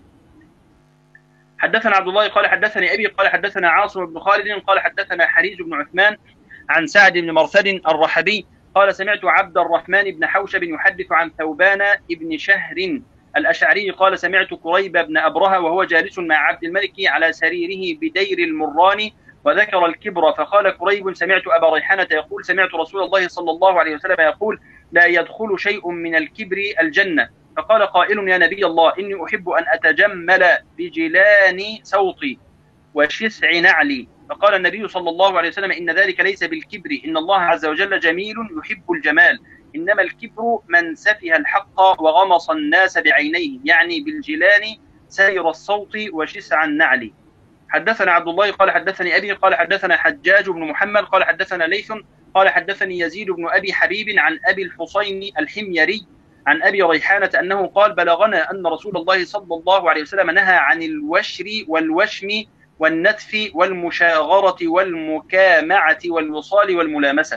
حدثنا عبد الله قال حدثني أبي قال حدثنا عاصم بن خالد قال حدثنا حريز بن عثمان عن سعد بن مرثد الرحبي قال: سمعت عبد الرحمن بن حوشب يحدث عن ثوبان بن شهر الأشعري قال: سمعت كريب بن أبرهة وهو جالس مع عبد الملك على سريره بدير المران وذكر الكبر، فقال كريب: سمعت أبا ريحانة يقول: سمعت رسول الله صلى الله عليه وسلم يقول: لا يدخل شيء من الكبر الجنة. فقال قائل: يا نبي الله، إني أحب أن أتجمل بجلان صوتي وشسع نعلي. فقال النبي صلى الله عليه وسلم: إن ذلك ليس بالكبر، إن الله عز وجل جميل يحب الجمال، إنما الكبر من سفه الحق وغمص الناس بعينيه، يعني بالجلان سير الصوت وشسع النعل. حدثنا عبد الله قال حدثني أبي قال حدثنا حجاج بن محمد قال حدثنا ليث قال حدثني يزيد بن أبي حبيب عن أبي الحصين الحميري عن أبي ريحانة أنه قال: بلغنا أن رسول الله صلى الله عليه وسلم نهى عن الوشر والوشم والنتف والمشاغرة والمكامعة والوصال والملامسة.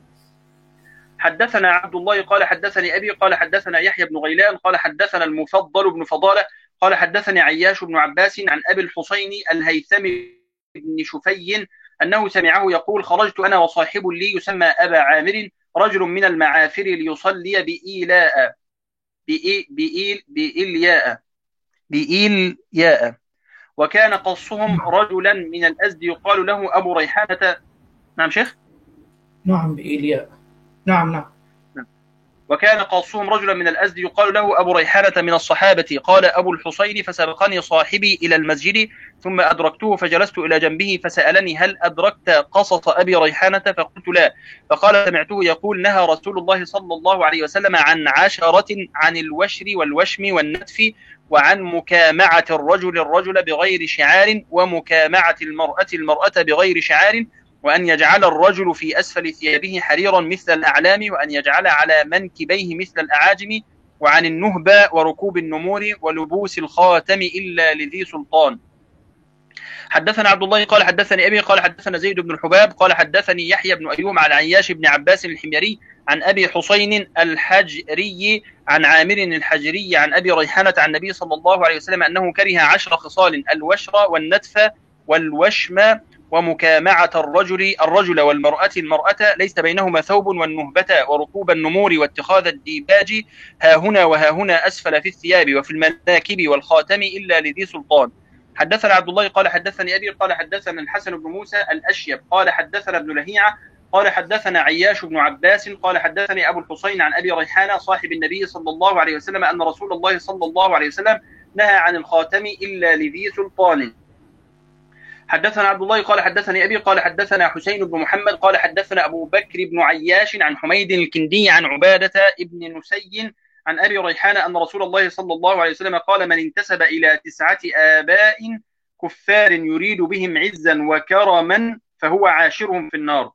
حدثنا عبد الله قال حدثني أبي قال حدثنا يحيى بن غيلان قال حدثنا المفضل بن فضالة قال حدثني عياش بن عباس عن أبي الحصين الهيثم بن شفي أنه سمعه يقول: خرجت أنا وصاحب لي يسمى أبا عامر رجل من المعافر ليصلي بإيلاء بإيل بإيلياء بإيلياء وكان قصهم رجلا من الأزد يقال له أبو ريحانة. نعم شيخ؟ نعم بإيلياء. نعم نعم. وكان قاصهم رجلا من الأزد يقال له أبو ريحانة من الصحابة. قال أبو الحصين: فسبقني صاحبي إلى المسجد ثم أدركته فجلست إلى جنبه فسألني: هل أدركت قصص أبي ريحانة؟ فقلت: لا. فقال: سمعته يقول: نهى رسول الله صلى الله عليه وسلم عن عشرة: عن الوشر والوشم والنتف، وعن مكامعة الرجل الرجل بغير شعار، ومكامعة المرأة المرأة بغير شعار، وأن يجعل الرجل في أسفل ثيابه حريرا مثل الأعلام، وأن يجعل على منكبيه مثل الأعاجم، وعن النهبة وركوب النمور ولبوس الخاتم إلا لذي سلطان. حدثنا عبد الله قال حدثني أبي قال حدثنا زيد بن الحباب قال حدثني يحيى بن أيوب عن عياش بن عباس الحميري عن أبي حسين الحجري عن عامر الحجري عن أبي ريحانة عن النبي صلى الله عليه وسلم أنه كره عشر خصال: الوشر والنتف والوشم ومكامعة الرجل الرجل والمرأة المرأة ليس بينهما ثوب، والنهبة وركوب النمور واتخاذ الديباج ها هنا وها هنا أسفل في الثياب وفي المناكب والخاتم إلا لذي سلطان. حدثنا عبد الله قال حدثني أبي قال حدثنا الحسن بن موسى الأشيب قال حدثنا ابن لهيعة قال حدثنا عياش بن عباس قال حدثني أبو الحسين عن أبي ريحانة صاحب النبي صلى الله عليه وسلم أن رسول الله صلى الله عليه وسلم نهى عن الخاتم إلا لذي سلطان. حدثنا عبد الله قال حدثني أبي قال حدثنا حسين بن محمد قال حدثنا أبو بكر بن عياش عن حميد الكندي عن عبادة ابن نسي عن أبي ريحانة أن رسول الله صلى الله عليه وسلم قال: من انتسب إلى تسعة آباء كفار يريد بهم عزا وكرما فهو عاشرهم في النار.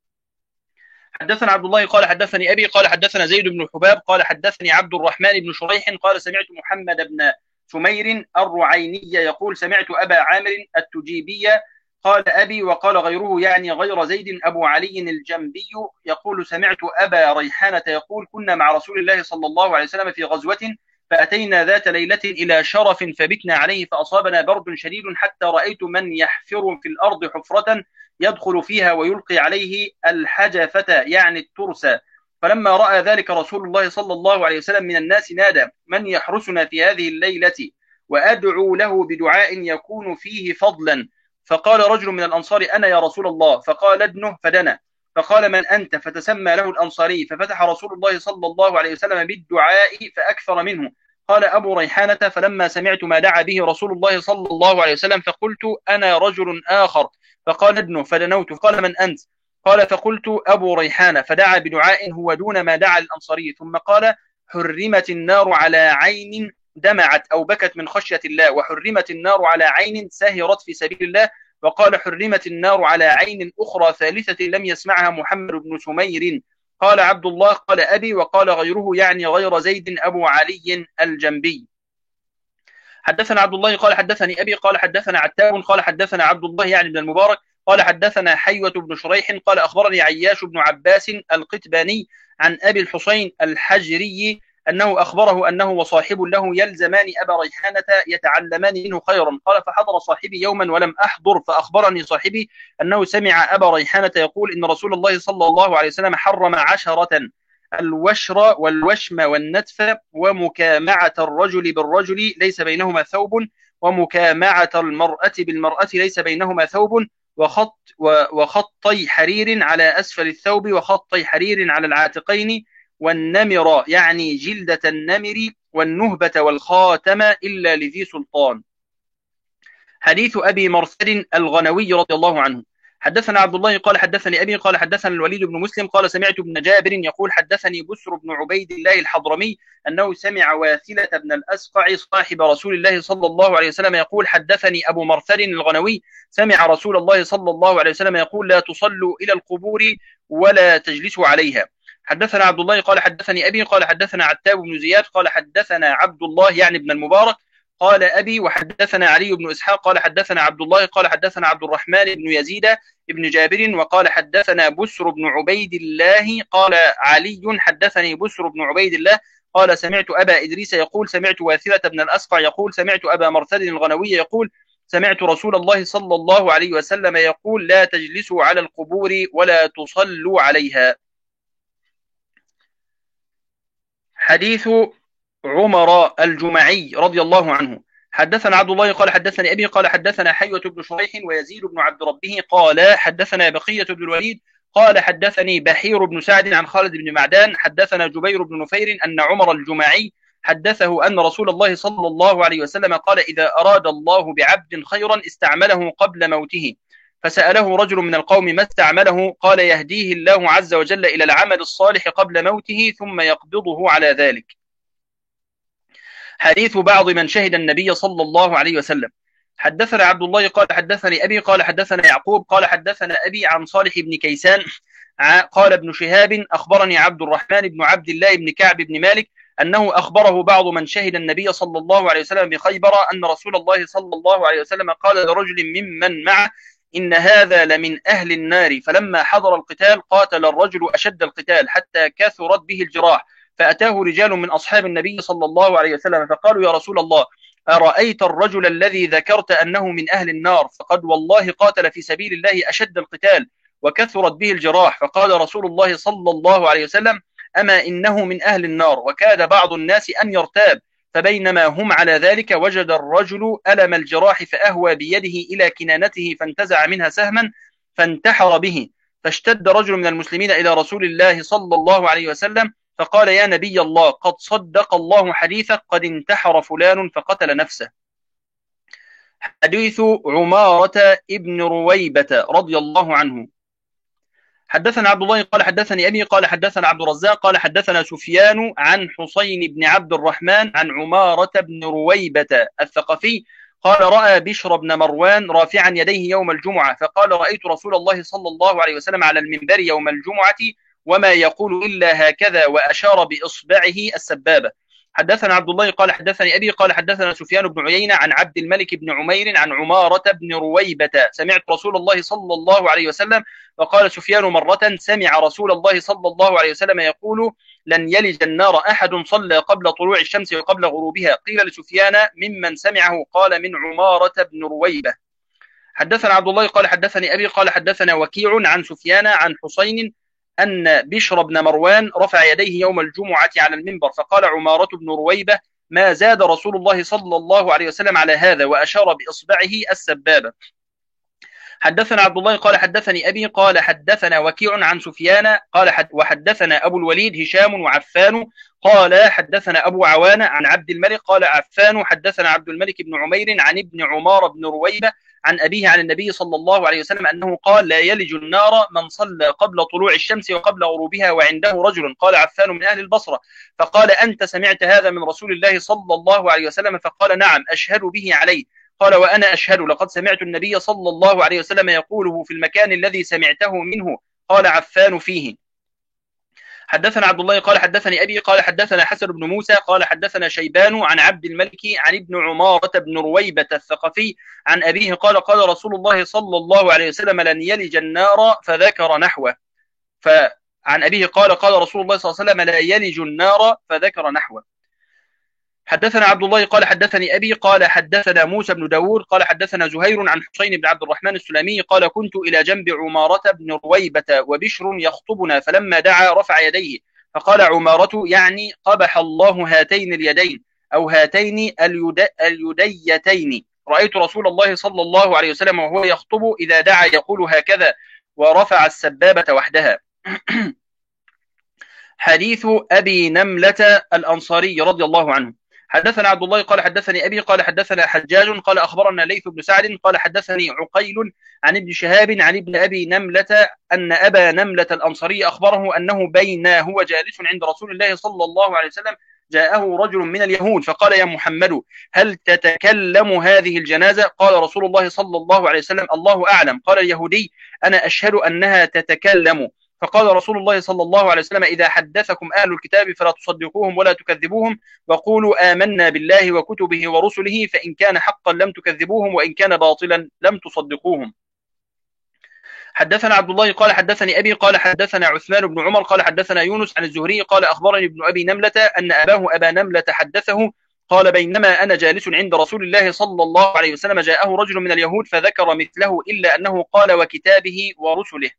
حدثنا عبد الله قال حدثني أبي قال حدثنا زيد بن الحباب قال حدثني عبد الرحمن بن شريح قال: سمعت محمد بن سمير الرعيني يقول: سمعت أبا عامر التجيبي قال أبي وقال غيره يعني غير زيد أبو علي الجنبي يقول: سمعت أبا ريحانة يقول: كنا مع رسول الله صلى الله عليه وسلم في غزوة فأتينا ذات ليلة إلى شرف فبتنا عليه فأصابنا برد شديد حتى رأيت من يحفر في الأرض حفرة يدخل فيها ويلقي عليه الحجفة يعني الترسة. فلما رأى ذلك رسول الله صلى الله عليه وسلم من الناس نادى: من يحرسنا في هذه الليلة وأدعو له بدعاء يكون فيه فضلا. فقال رجل من الأنصار: أنا يا رسول الله. فقال ابنه فدنا. فقال: من أنت؟ فتسمى له الأنصاري. ففتح رسول الله صلى الله عليه وسلم بالدعاء فأكثر منه. قال أبو ريحانة: فلما سمعت ما دعا به رسول الله صلى الله عليه وسلم فقلت: أنا رجل آخر. فقال ابنه فدنوت. فقال: من أنت؟ قال: فقلت: أبو ريحانة. فدعا بدعاء هو دون ما دعا الأنصاري ثم قال: حرمت النار على عين دمعت أو بكت من خشية الله، وحرمت النار على عين سهرت في سبيل الله، وقال: حرمت النار على عين أخرى ثالثة لم يسمعها محمد بن سمير. قال عبد الله قال أبي وقال غيره يعني غير زيد أبو علي الجنبي. حدثنا عبد الله قال حدثني أبي قال حدثنا عتاب قال حدثنا عبد الله يعني بن المبارك قال حدثنا حيوة بن شريح قال أخبرني عياش بن عباس القتباني عن أبي الحسين الحجري أنه أخبره أنه وصاحب له يلزمان أبا ريحانة يتعلمان منه خيرا. قال: فحضر صاحبي يوما ولم أحضر، فأخبرني صاحبي أنه سمع أبا ريحانة يقول: إن رسول الله صلى الله عليه وسلم حرم عشرة: الوشر والوشم والنتف ومكامعة الرجل بالرجل ليس بينهما ثوب، ومكامعة المرأة بالمرأة ليس بينهما ثوب، وخط وخطي حرير على أسفل الثوب وخطي حرير على العاتقين، والنمر يعني جلدة النمر، والنهبة والخاتم إلا لذي سلطان. حديث أبي مرثد الغنوي رضي الله عنه. حدثنا عبد الله قال حدثني أبي قال حدثنا الوليد بن مسلم قال: سمعت ابن جابر يقول: حدثني بسر بن عبيد الله الحضرمي أنه سمع واثلة بن الأسقع صاحب رسول الله صلى الله عليه وسلم يقول: حدثني أبو مرثد الغنوي سمع رسول الله صلى الله عليه وسلم يقول: لا تصلوا إلى القبور ولا تجلسوا عليها. حدثنا عبد الله قال حدثني أبي قال حدثنا عتاب بن زياد قال حدثنا عبد الله يعني ابن المبارك قال أبي وحدثنا علي بن إسحاق قال حدثنا عبد الله قال حدثنا عبد الرحمن بن يزيد بن جابر وقال حدثنا بسر بن عبيد الله قال علي حدثني بسر بن عبيد الله قال: سمعت أبا إدريس يقول: سمعت واثلة بن الأسقع يقول: سمعت أبا مرثد الغنوي يقول: سمعت رسول الله صلى الله عليه وسلم يقول: لا تجلسوا على القبور ولا تصلوا عليها. حديث عمر الجمعي رضي الله عنه. حدثنا عبد الله قال حدثني أبي قال حدثنا حيوة بن شريح ويزيد بن عبد ربه قال حدثنا بقية بن الوليد قال حدثني بحير بن سعد عن خالد بن معدان حدثنا جبير بن نفير أن عمر الجماعي حدثه أن رسول الله صلى الله عليه وسلم قال إذا أراد الله بعبد خيرا استعمله قبل موته، فسأله رجل من القوم ما استعمله؟ قال يهديه الله عز وجل إلى العمل الصالح قبل موته ثم يقبضه على ذلك. حديث بعض من شهد النبي صلى الله عليه وسلم. حدثنا عبد الله قال حدثني أبي قال حدثنا يعقوب قال حدثنا أبي عن صالح بن كيسان قال ابن شهاب أخبرني عبد الرحمن بن عبد الله بن كعب بن مالك أنه أخبره بعض من شهد النبي صلى الله عليه وسلم بخيبر أن رسول الله صلى الله عليه وسلم قال لرجل ممن معه إن هذا لمن أهل النار، فلما حضر القتال قاتل الرجل أشد القتال حتى كثرت به الجراح، فأتاه رجال من أصحاب النبي صلى الله عليه وسلم فقالوا يا رسول الله أرأيت الرجل الذي ذكرت أنه من أهل النار فقد والله قاتل في سبيل الله أشد القتال وكثرت به الجراح، فقال رسول الله صلى الله عليه وسلم أما إنه من أهل النار. وكاد بعض الناس أن يرتاب، فبينما هم على ذلك وجد الرجل ألم الجراح فأهوى بيده إلى كنانته فانتزع منها سهما فانتحر به، فاشتد رجل من المسلمين إلى رسول الله صلى الله عليه وسلم فقال يا نبي الله قد صدق الله حديثك قد انتحر فلان فقتل نفسه. حديث عمارة ابن رويبة رضي الله عنه. حدثنا عبد الله قال حدثني أبي قال حدثنا عبد الرزاق قال حدثنا سفيان عن حسين بن عبد الرحمن عن عمارة بن رويبة الثقفي قال رأى بشر بن مروان رافعا يديه يوم الجمعة فقال رأيت رسول الله صلى الله عليه وسلم على المنبر يوم الجمعة وما يقول إلا هكذا وأشار بإصبعه السبابة. حدثنا عبد الله قال حدثني أبي قال حدثنا سفيان بن عيينة عن عبد الملك بن عمير عن عمارة بن رويبة سمعت رسول الله صلى الله عليه وسلم. وقال سفيان مرة سمع رسول الله صلى الله عليه وسلم يقول لن يلج النار أحد صلى قبل طلوع الشمس وقبل غروبها. قيل لسفيان ممن سمعه؟ قال من عمارة بن رويبة. حدثنا عبد الله قال حدثني أبي قال حدثنا وكيع عن سفيان عن حسين أن بشر بن مروان رفع يديه يوم الجمعة على المنبر فقال عمارة بن رويبة ما زاد رسول الله صلى الله عليه وسلم على هذا وأشار بإصبعه السبابة. حدثنا عبد الله قال حدثني أبي قال حدثنا وكيع عن سفيان قال حد وحدثنا أبو الوليد هشام وعفان قال حدثنا أبو عوانة عن عبد الملك قال عفان حدثنا عبد الملك بن عمير عن ابن عمار بن رويبة عن أبيه عن النبي صلى الله عليه وسلم أنه قال لا يلج النار من صلى قبل طلوع الشمس وقبل غروبها وعنده رجل. قال عفان من أهل البصرة فقال أنت سمعت هذا من رسول الله صلى الله عليه وسلم؟ فقال نعم أشهد به عليه. قال وأنا أشهد لقد سمعت النبي صلى الله عليه وسلم يقوله في المكان الذي سمعته منه. قال عفان فيه. حدثنا عبد الله قال حدثني أبي قال حدثنا حسن بن موسى قال حدثنا شيبان عن عبد الملك عن ابن عمارة بن رويبة الثقفي عن أبيه قال قال رسول الله صلى الله عليه وسلم لن يلج النار فذكر نحوه. فعن أبيه قال قال رسول الله صلى الله عليه وسلم لا يلج النار فذكر نحوه. حدثنا عبد الله قال حدثني أبي قال حدثنا موسى بن داود قال حدثنا زهير عن حسين بن عبد الرحمن السلمي قال كنت إلى جنب عمارة بن رويبة وبشر يخطبنا فلما دعا رفع يديه فقال عمارة يعني قبح الله هاتين اليدين أو هاتين اليد... اليديتين. رأيت رسول الله صلى الله عليه وسلم وهو يخطب إذا دعا يقول هكذا ورفع السبابة وحدها. حديث أبي نملة الأنصاري رضي الله عنه. حدثنا عبد الله قال حدثني أبي قال حدثنا حجاج قال أخبرنا ليث بن سعد قال حدثني عقيل عن ابن شهاب عن ابن أبي نملة أن أبا نملة الأنصاري أخبره أنه بين هو جالس عند رسول الله صلى الله عليه وسلم جاءه رجل من اليهود فقال يا محمد هل تتكلم هذه الجنازة؟ قال رسول الله صلى الله عليه وسلم الله أعلم. قال اليهودي أنا أشهد أنها تتكلم. فقال رسول الله صلى الله عليه وسلم إذا حدثكم أهل الكتاب فلا تصدقوهم ولا تكذبوهم وقولوا آمنا بالله وكتبه ورسله فإن كان حقا لم تكذبوهم وإن كان باطلا لم تصدقوهم. حدثنا عبد الله قال حدثني أبي قال حدثنا عثمان بن عمر قال حدثنا يونس عن الزهري قال أخبرني ابن أبي نملة أن أباه أبا نملة حدثه قال بينما أنا جالس عند رسول الله صلى الله عليه وسلم جاءه رجل من اليهود فذكر مثله إلا أنه قال وكتابه ورسله.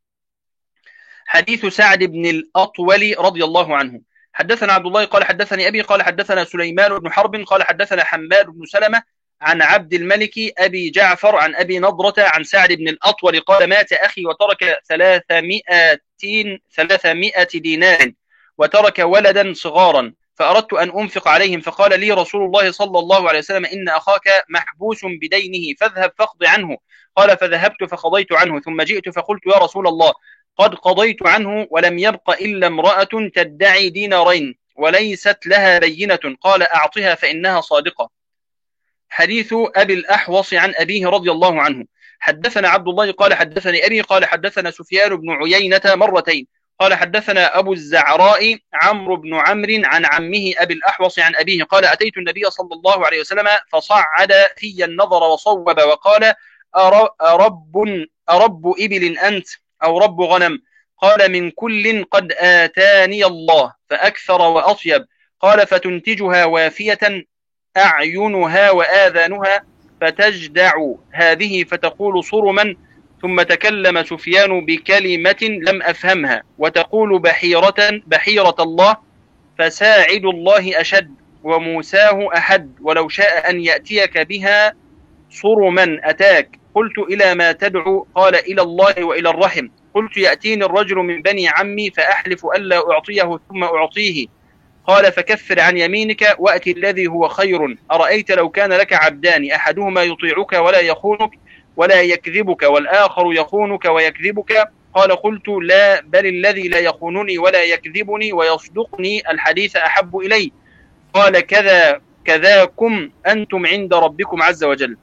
حديث سعد بن الأطول رضي الله عنه. حدثنا عبد الله قال حدثني أبي قال حدثنا سليمان بن حرب قال حدثنا حماد بن سلمة عن عبد الملك أبي جعفر عن أبي نضرة عن سعد بن الأطول قال مات أخي وترك ثلاثمائة ثلاثمائة دينار وترك ولدا صغارا فأردت أن أنفق عليهم فقال لي رسول الله صلى الله عليه وسلم إن أخاك محبوس بدينه فاذهب فاقض عنه. قال فذهبت فقضيت عنه ثم جئت فقلت يا رسول الله قد قضيت عنه ولم يبق إلا امرأة تدعي دينارين وليست لها بينة قال أعطها فإنها صادقة. حديث أبي الأحوص عن أبيه رضي الله عنه. حدثنا عبد الله قال حدثني أبي قال حدثنا سفيان بن عيينة مرتين قال حدثنا أبو الزعراء عمرو بن عمرو عن عمه أبي الأحوص عن أبيه قال أتيت النبي صلى الله عليه وسلم فصعد في النظر وصوب وقال أرب, أرب إبل أنت أو رب غنم؟ قال من كل قد آتاني الله فأكثر وأطيب. قال فتنتجها وافية أعينها وآذانها فتجدع هذه فتقول صرما. ثم تكلم سفيان بكلمة لم أفهمها وتقول بحيرة بحيرة الله فساعد الله أشد وموساه أحد ولو شاء أن يأتيك بها صرما أتاك. قلت إلى ما تدعو؟ قال إلى الله وإلى الرحم. قلت يأتيني الرجل من بني عمي فأحلف ألا أعطيه ثم أعطيه. قال فكفر عن يمينك وأتي الذي هو خير. أرأيت لو كان لك عبدان أحدهما يطيعك ولا يخونك ولا يكذبك والآخر يخونك ويكذبك؟ قال قلت لا بل الذي لا يخونني ولا يكذبني ويصدقني الحديث أحب إلي. قال كذا كذاكم أنتم عند ربكم عز وجل.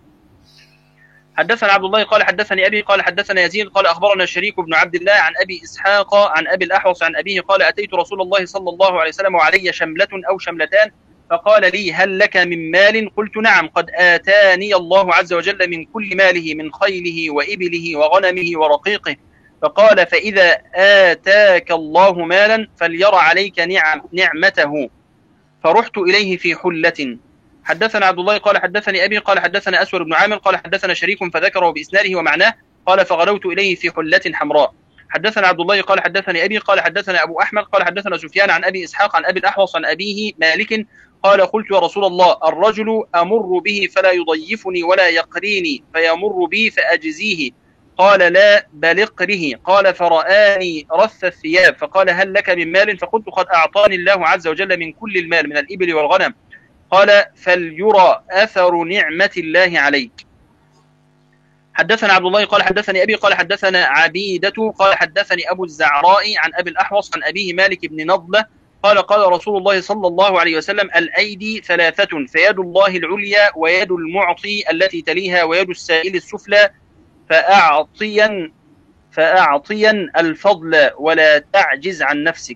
حدثنا عبد الله قال حدثني أبي قال حدثنا يزيد قال أخبرنا الشريك بن عبد الله عن أبي إسحاق عن أبي الأحوص عن أبيه قال أتيت رسول الله صلى الله عليه وسلم وعلي شملة أو شملتان فقال لي هل لك من مال؟ قلت نعم قد آتاني الله عز وجل من كل ماله من خيله وإبله وغنمه ورقيقه. فقال فإذا آتاك الله مالا فليرى عليك نعم نعمته. فرحت إليه في حلة. حدثنا عبد الله قال حدثني أبي قال حدثنا أسود بن عامر قال حدثنا شريك فذكره بإسناده ومعناه قال فغدوت إليه في حلة حمراء. حدثنا عبد الله قال حدثني أبي قال حدثنا أبو أحمد قال حدثنا سفيان عن أبي إسحاق عن أبي الأحوص عن أبيه مالك قال قلت يا رسول الله الرجل أمر به فلا يضيفني ولا يقريني فيمر بي فأجزيه. قال لا بل اقره. قال فرآني رث الثياب فقال هل لك من مال؟ فقلت قد أعطاني الله عز وجل من كل المال من الإبل والغنم. قال فليرى أثر نعمة الله عليك. حدثنا عبد الله قال حدثني أبي قال حدثنا عبيدة قال حدثني أبو الزعراء عن أبي الأحوص عن أبيه مالك بن نضلة قال قال رسول الله صلى الله عليه وسلم الأيدي ثلاثة فيد الله العليا ويد المعطي التي تليها ويد السائل السفلى فأعطيا فأعطيا الفضل ولا تعجز عن نفسك.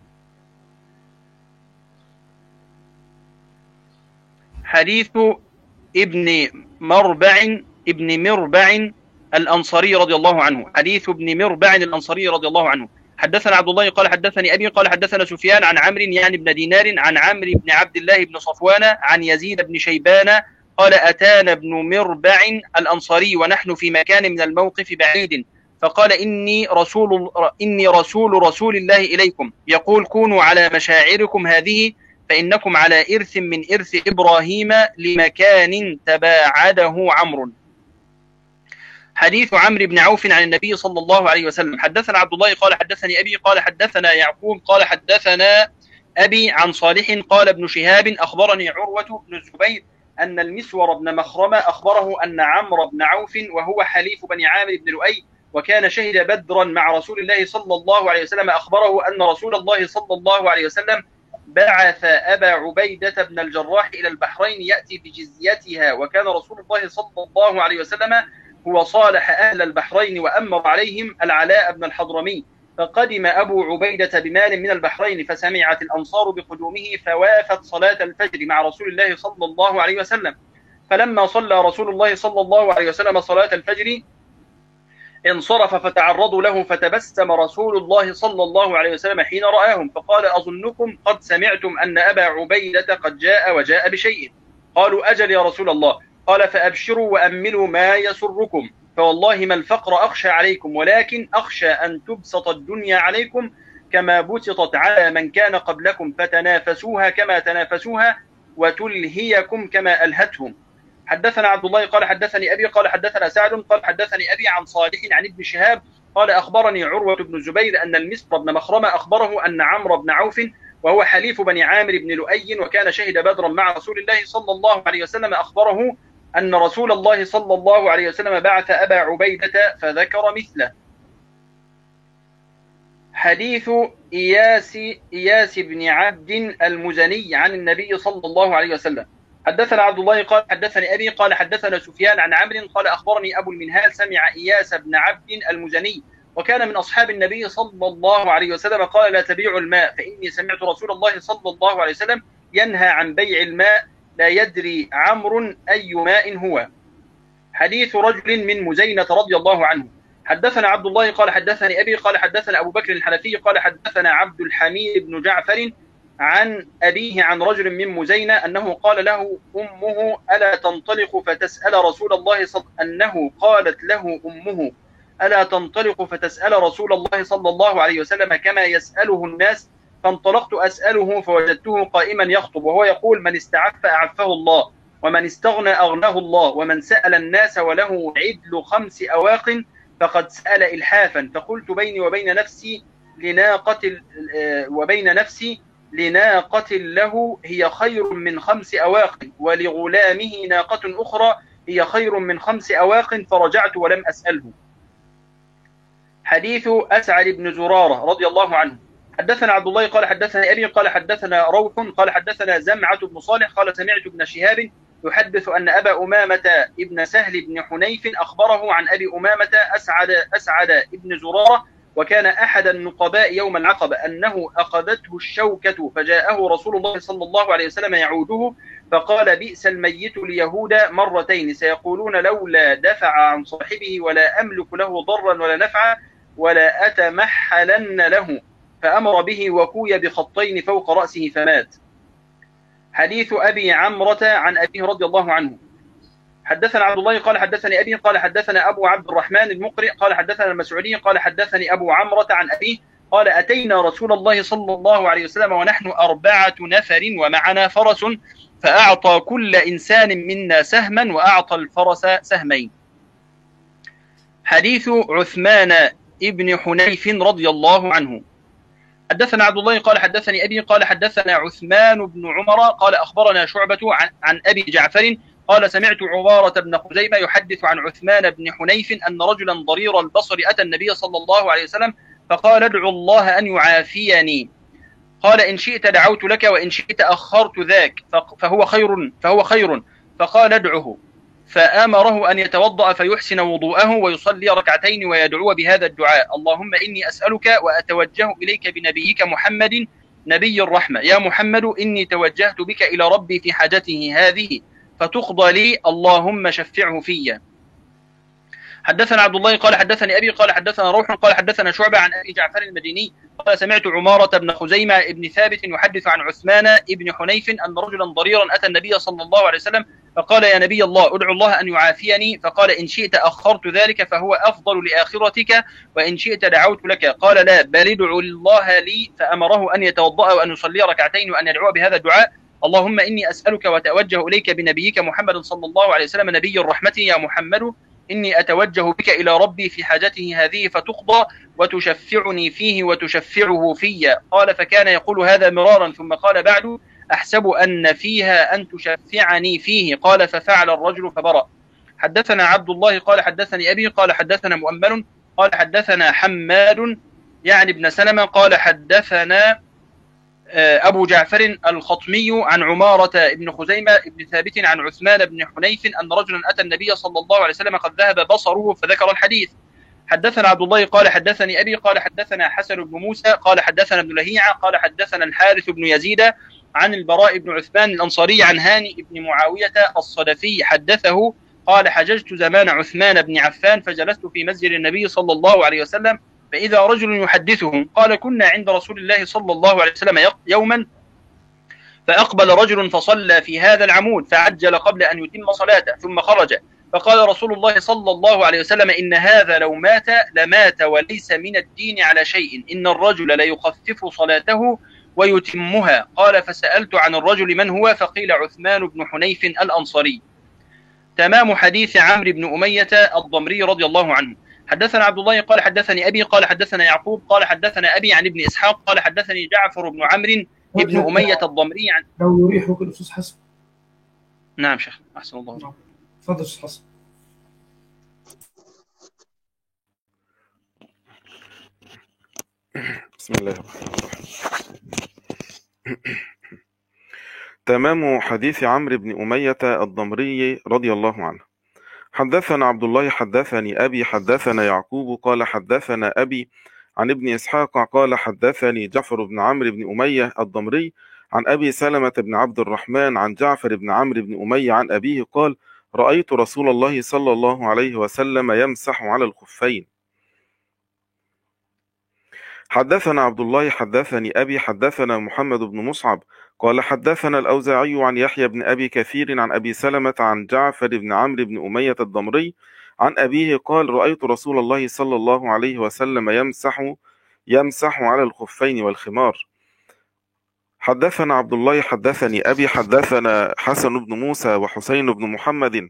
حديث ابن مربع ابن مربع الأنصاري رضي الله عنه. حديث ابن مربع الأنصاري رضي الله عنه. حدثنا عبد الله قال حدثني أبي قال حدثنا سفيان عن عمرو يعني بن دينار عن عمرو بن عبد الله بن صفوان عن يزيد بن شيبان قال أتانا ابن مربع الأنصاري ونحن في مكان من الموقف بعيد فقال إني رسول إني رسول رسول الله إليكم يقول كونوا على مشاعركم هذه فإنكم على إرث من إرث إبراهيم لمكان تباعده عمرو. حديث عمرو بن عوف عن النبي صلى الله عليه وسلم. حدثنا عبد الله قال حدثني أبي قال حدثنا يعقوب قال حدثنا أبي عن صالح قال ابن شهاب أخبرني عروة بن الزبير أن المسور بن مخرمة أخبره أن عمرو بن عوف وهو حليف بني عامر بن لؤي وكان شهد بدرا مع رسول الله صلى الله عليه وسلم أخبره أن رسول الله صلى الله عليه وسلم بعث أبا عبيدة بن الجراح إلى البحرين يأتي بجزيتها وكان رسول الله صلى الله عليه وسلم هو صالح أهل البحرين وأمر عليهم العلاء بن الحضرمي. فقدم أبو عبيدة بمال من البحرين فسمعت الأنصار بقدومه فوافت صلاة الفجر مع رسول الله صلى الله عليه وسلم. فلما صلى رسول الله صلى الله عليه وسلم صلاة الفجر انصرف فتعرضوا له فتبسم رسول الله صلى الله عليه وسلم حين رآهم فقال أظنكم قد سمعتم أن أبا عبيدة قد جاء وجاء بشيء. قالوا أجل يا رسول الله. قال فأبشروا وأملوا ما يسركم فوالله ما الفقر أخشى عليكم ولكن أخشى أن تبسط الدنيا عليكم كما بسطت على من كان قبلكم فتنافسوها كما تنافسوها وتلهيكم كما ألهتهم. حدثنا عبد الله قال حدثني أبي قال حدثنا سعد قال حدثني أبي عن صالح عن ابن شهاب قال أخبرني عروة بن الزبير أن المسور بن مخرمة أخبره أن عمرو بن عوف وهو حليف بني عامر بن لؤي وكان شهد بدرا مع رسول الله صلى الله عليه وسلم أخبره أن رسول الله صلى الله عليه وسلم بعث أبا عبيدة فذكر مثله. حديث إياس إياس بن عبد المزني عن النبي صلى الله عليه وسلم. حدثنا عبد الله قال حدثني أبي قال حدثنا سفيان عن عمرو قال أخبرني أبو المنهال سمع إياس بن عبد المزني وكان من أصحاب النبي صلى الله عليه وسلم قال لا تبيعوا الماء فإني سمعت رسول الله صلى الله عليه وسلم ينهى عن بيع الماء لا يدري عمرو أي ماء هو. حديث رجل من مزينة رضي الله عنه. حدثنا عبد الله قال حدثني أبي قال حدثنا أبو بكر الحنفي قال حدثنا عبد الحميد بن جعفر عن أبيه عن رجل من مزينة أنه قال له أمه ألا تنطلق فتسأل رسول الله صلى أنه قالت له أمه ألا تنطلق فتسأل رسول الله صلى الله عليه وسلم كما يسأله الناس فانطلقت أسأله فوجدته قائما يخطب وهو يقول من استعف أعفه الله ومن استغنى أغناه الله ومن سأل الناس وله عدل خمس أواق فقد سأل إلحافا فقلت بيني وبين نفسي لناقة وبين نفسي لناقة له هي خير من خمس أواق ولغلامه ناقة أخرى هي خير من خمس أواق فرجعت ولم أسأله. حديث أسعد بن زرارة رضي الله عنه. حدثنا عبد الله قال حدثنا أبي قال حدثنا روح قال حدثنا زمعة بن صالح قال سمعت ابن شهاب يحدث أن أبا أمامة ابن سهل بن حنيف أخبره عن أبي أمامة أسعد أسعد ابن زرارة وكان أحد النقباء يوم العقبة أنه أخذته الشوكة فجاءه رسول الله صلى الله عليه وسلم يعوده فقال بئس الميت ليهود مرتين سيقولون لولا دفع عن صاحبه ولا أملك له ضرا ولا نفعا ولا أتمحلن له فأمر به وكوي بخطين فوق رأسه فمات. حديث أبي عمرة عن أبيه رضي الله عنه. حدثنا عبد الله قال حدثني أبي قال حدثنا أبو عبد الرحمن المقرئ قال حدثنا المسعودي قال حدثني أبو عمرة عن أبيه قال أتينا رسول الله صلى الله عليه وسلم ونحن أربعة نفر ومعنا فرس فأعطى كل إنسان منا سهما وأعطى الفرس سهمين. حديث عثمان ابن حنيف رضي الله عنه. حدثنا عبد الله قال حدثني أبي قال حدثنا عثمان بن عمر قال أخبرنا شعبة عن, عن أبي جعفر قال سمعت عمارة بن خزيمة يحدث عن عثمان بن حنيف أن رجلا ضرير البصر أتى النبي صلى الله عليه وسلم فقال ادعو الله أن يعافيني قال إن شئت دعوت لك وإن شئت أخرت ذاك فهو خير فهو خير فقال ادعه فآمره أن يتوضأ فيحسن وضوءه ويصلي ركعتين ويدعو بهذا الدعاء اللهم إني أسألك وأتوجه إليك بنبيك محمد نبي الرحمة يا محمد إني توجهت بك إلى ربي في حاجته هذه فتقضى لي اللهم شفعه في. حدثنا عبد الله قال حدثني أبي قال حدثنا روح قال حدثنا شعبة عن أبي جعفر المديني قال سمعت عمارة بن خزيمة ابن ثابت يحدث عن عثمان ابن حنيف أن رجلا ضريرا أتى النبي صلى الله عليه وسلم فقال يا نبي الله ادعو الله أن يعافيني فقال إن شئت أخرت ذلك فهو أفضل لآخرتك وإن شئت دعوت لك قال لا بل ادعو الله لي فأمره أن يتوضأ وأن يصلي ركعتين وأن يدعو بهذا الدعاء اللهم إني أسألك وأتوجه إليك بنبيك محمد صلى الله عليه وسلم نبي الرحمة يا محمد إني أتوجه بك إلى ربي في حاجته هذه فتقضى وتشفعني فيه وتشفعه في. قال فكان يقول هذا مرارا ثم قال بعد أحسب أن فيها أن تشفعني فيه قال ففعل الرجل فبرأ. حدثنا عبد الله قال حدثني أبي قال حدثنا مؤمل قال حدثنا حماد يعني ابن سلمة قال حدثنا أبو جعفر الخطمي عن عمارة ابن خزيمة ابن ثابت عن عثمان بن حنيف أن رجلا أتى النبي صلى الله عليه وسلم قد ذهب بصره فذكر الحديث. حدثنا عبد الله قال حدثني أبي قال حدثنا حسن بن موسى قال حدثنا ابن لهيعة قال حدثنا الحارث بن يزيد عن البراء بن عثمان الأنصاري عن هاني بن معاوية الصدفي حدثه قال حججت زمان عثمان بن عفان فجلست في مسجد النبي صلى الله عليه وسلم فإذا رجل يحدثهم قال كنا عند رسول الله صلى الله عليه وسلم يوما فأقبل رجل فصلى في هذا العمود فعجل قبل أن يتم صلاته ثم خرج فقال رسول الله صلى الله عليه وسلم إن هذا لو مات لمات وليس من الدين على شيء إن الرجل ليخفف صلاته ويتمها قال فسألت عن الرجل من هو فقيل عثمان بن حنيف الأنصاري. تمام حديث عمرو بن أمية الضمري رضي الله عنه. حدثنا عبد الله قال حدثني أبي قال حدثنا يعقوب قال حدثنا أبي عن ابن إسحاق قال حدثني جعفر بن عمرو ابن أمية الضمري عن لو يريحك الأستاذ حسن. نعم شيخ أحسن الله. نعم. تفضل أستاذ حسن. بسم الله الرحمن الرحيم. تمام حديث عمرو بن أمية الضمري رضي الله عنه. حدثنا عبد الله حدثني أبي حدثنا يعقوب قال حدثنا أبي عن ابن إسحاق قال حدثني جعفر بن عمرو بن أمية الضمري عن أبي سلمة بن عبد الرحمن عن جعفر بن عمرو بن أمية عن أبيه قال رأيت رسول الله صلى الله عليه وسلم يمسح على الخفين. حدثنا عبد الله حدثني أبي حدثنا محمد بن مصعب قال حدثنا الأوزاعي عن يحيى بن أبي كثير عن أبي سلمة عن جعفر بن عمرو بن أمية الضمري عن أبيه قال رأيت رسول الله صلى الله عليه وسلم يمسح يمسح على الخفين والخمار. حدثنا عبد الله حدثني أبي حدثنا حسن بن موسى وحسين بن محمد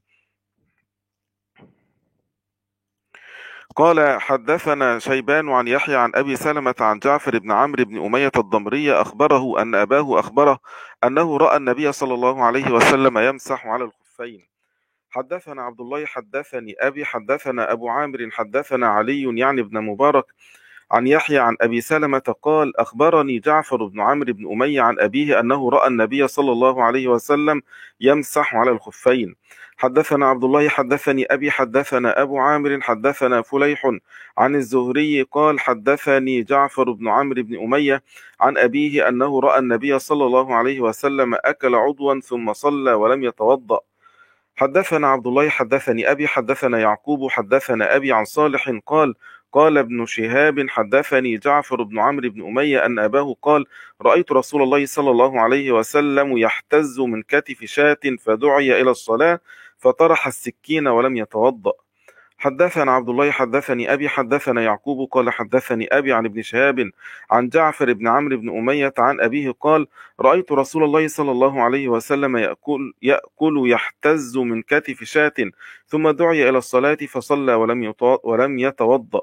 قال حدثنا شيبان عن يحيى عن أبي سلمة عن جعفر بن عمرو بن أمية الضمري أخبره أن أباه أخبره أنه رأى النبي صلى الله عليه وسلم يمسح على الخفين. حدثنا عبد الله حدثني أبي حدثنا أبو عامر حدثنا علي يعني ابن مبارك عن يحيى عن أبي سلمة قال أخبرني جعفر بن عمرو بن أمية عن أبيه أنه رأى النبي صلى الله عليه وسلم يمسح على الخفين. حدثنا عبد الله حدثني أبي حدثنا أبو عامر حدثنا فليح عن الزهري قال حدثني جعفر بن عمرو بن أمية عن أبيه أنه رأى النبي صلى الله عليه وسلم أكل عضوا ثم صلى ولم يتوضأ. حدثنا عبد الله حدثني أبي حدثنا يعقوب حدثنا أبي عن صالح قال قال ابن شهاب حدثني جعفر بن عمرو بن أمية أن أباه قال رأيت رسول الله صلى الله عليه وسلم يحتز من كتف شاة فدعي إلى الصلاة فطرح السكين ولم يتوضأ. حدثنا عبد الله حدثني أبي حدثنا يعقوب قال حدثني أبي عن ابن شهاب عن جعفر بن عمرو بن أمية عن أبيه قال رأيت رسول الله صلى الله عليه وسلم يأكل, يأكل يحتز من كتف شاة ثم دعي إلى الصلاة فصلى ولم ولم يتوضأ.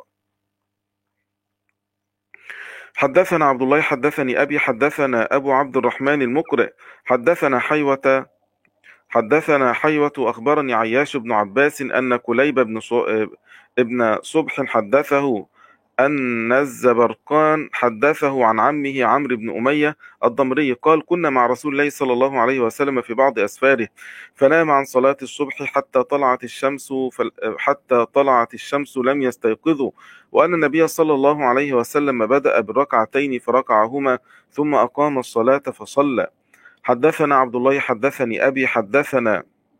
حدثنا عبد الله حدثني أبي حدثنا أبو عبد الرحمن المقرئ حدثنا حيوة حدثنا حيوة أخبرني عياش بن عباس أن كليب بن ابن صبح حدثه أن الزبرقان حدثه عن عمه عمرو بن أمية الضمري قال كنا مع رسول الله صلى الله عليه وسلم في بعض أسفاره فنام عن صلاة الصبح حتى طلعت الشمس حتى طلعت الشمس لم يستيقظوا وأن النبي صلى الله عليه وسلم بدأ بالركعتين فركعهما ثم أقام الصلاة فصلى. حدثنا عبد الله حدثني أبي حدثنا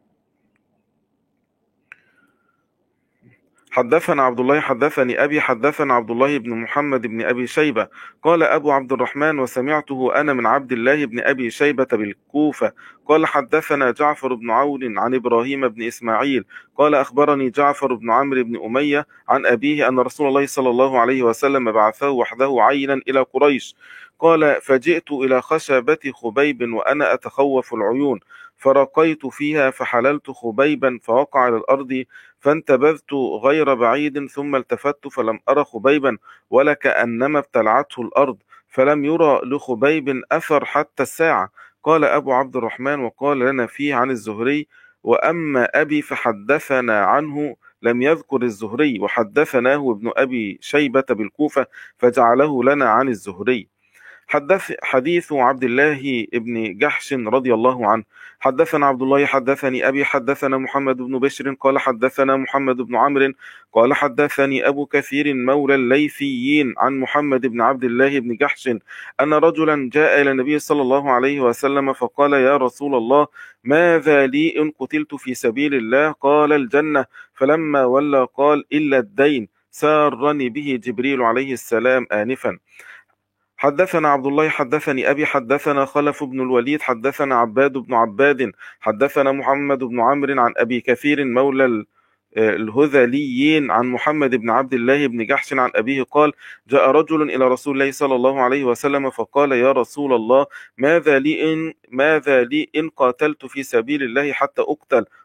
حدثنا عبد الله حدثني أبي حدثنا عبد الله بن محمد بن أبي شيبة قال أبو عبد الرحمن وسمعته أنا من عبد الله بن أبي شيبة بالكوفة قال حدثنا جعفر بن عون عن إبراهيم بن إسماعيل قال أخبرني جعفر بن عمرو بن أمية عن أبيه أن رسول الله صلى الله عليه وسلم بعثه وحده عينا إلى قريش قال فجئت إلى خشبة خبيب وأنا أتخوف العيون فرقيت فيها فحللت خبيبا فوقع على الأرض فانتبذت غير بعيد ثم التفت فلم أرى خبيبا ولكأنما ابتلعته الأرض فلم يرى لخبيب أثر حتى الساعة. قال أبو عبد الرحمن وقال لنا فيه عن الزهري وأما أبي فحدثنا عنه لم يذكر الزهري وحدثناه ابن أبي شيبة بالكوفة فجعله لنا عن الزهري. حدث حديث عبد الله بن جحش رضي الله عنه حدثنا عبد الله حدثني أبي حدثنا محمد بن بشر قال حدثنا محمد بن عمرو قال حدثني أبو كثير مولى الليثيين عن محمد بن عبد الله بن جحش أن رجلا جاء إلى النبي صلى الله عليه وسلم فقال يا رسول الله ماذا لي إن قتلت في سبيل الله؟ قال الجنة. فلما ولى قال إلا الدين سارني به جبريل عليه السلام آنفا. حدثنا عبد الله حدثني أبي حدثنا خلف بن الوليد حدثنا عباد بن عباد حدثنا محمد بن عمرو عن أبي كثير مولى الهذليين عن محمد بن عبد الله بن جحش عن أبيه قال جاء رجل إلى رسول الله صلى الله عليه وسلم فقال يا رسول الله ماذا لي إن, ماذا لي إن قاتلت في سبيل الله حتى أقتل؟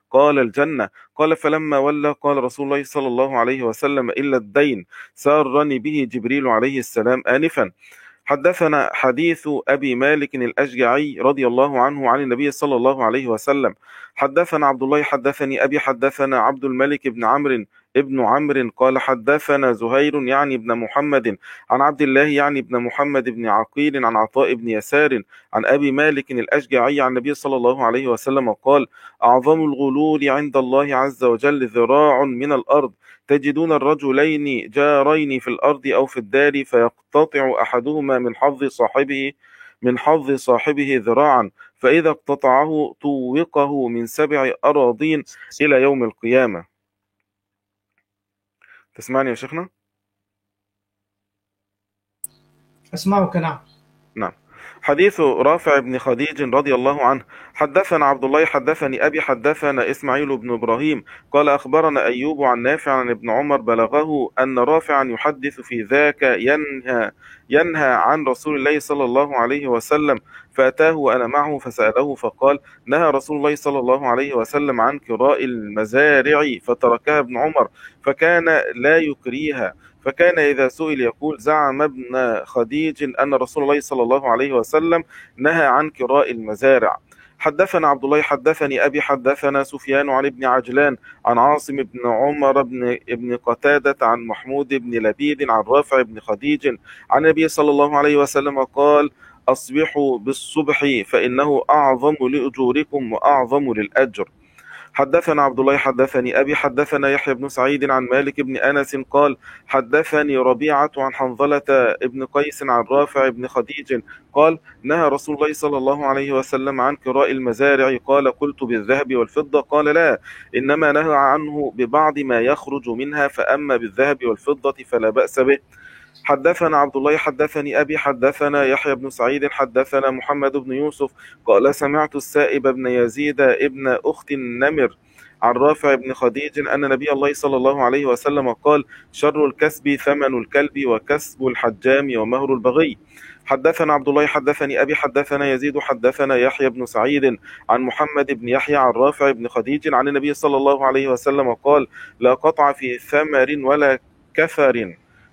قال الجنة. قال فلما ولى قال رسول الله صلى الله عليه وسلم إلا الدين سارني به جبريل عليه السلام آنفا. حدثنا حديث أبي مالك الأشجعي رضي الله عنه عن النبي صلى الله عليه وسلم. حدثنا عبد الله حدثني أبي حدثنا عبد الملك بن عمرو ابن عمرو قال حدثنا زهير يعني ابن محمد عن عبد الله يعني ابن محمد بن عقيل عن عطاء بن يسار عن أبي مالك الأشجعي عن النبي صلى الله عليه وسلم قال أعظم الغلول عند الله عز وجل ذراع من الأرض تجدون الرجلين جارين في الأرض أو في الدار فيقتطع أحدهما من حظ صاحبه من حظ صاحبه ذراعا فإذا اقتطعه طوقه من سبع أراضين إلى يوم القيامة. تسمعني يا شيخنا؟ أسمعك. نعم. نعم. حديث رافع بن خديج رضي الله عنه. حدثنا عبد الله حدثني أبي حدثنا إسماعيل بن إبراهيم قال أخبرنا أيوب عن نافع عن ابن عمر بلغه أن رافعا يحدث في ذاك ينهى ينهى عن رسول الله صلى الله عليه وسلم فأتاه وأنا معه فسأله فقال نهى رسول الله صلى الله عليه وسلم عن كراء المزارع فتركها ابن عمر فكان لا يكريها فكان إذا سئل يقول زعم ابن خديج أن رسول الله صلى الله عليه وسلم نهى عن كراء المزارع. حدثنا عبد الله حدثني أبي حدثنا سفيان عن ابن عجلان عن عاصم بن عمر بن ابن قتادة عن محمود بن لبيد عن رافع بن خديج عن النبي صلى الله عليه وسلم قال أصبحوا بالصبح فإنه أعظم لأجوركم وأعظم للأجر. حدثنا عبد الله حدثني أبي حدثنا يحيى بن سعيد عن مالك بن أنس قال حدثني ربيعة عن حنظلة ابن قيس عن رافع بن خديج قال نهى رسول الله صلى الله عليه وسلم عن كراء المزارع قال قلت بالذهب والفضة قال لا إنما نهى عنه ببعض ما يخرج منها فأما بالذهب والفضة فلا بأس به. حدثنا عبد الله حدثني أبي حدثنا يحيى بن سعيد حدثنا محمد بن يوسف قال سمعت السائب بن يزيد ابن أخت النمر عن رافع بن خديج أن نبي الله صلى الله عليه وسلم قال شر الكسب ثمن الكلب وكسب الحجام ومهر البغي. حدثنا عبد الله حدثني أبي حدثنا يزيد حدثنا يحيى بن سعيد عن محمد بن يحيى عن رافع بن خديج عن النبي صلى الله عليه وسلم قال لا قطع في ثمر ولا كثر.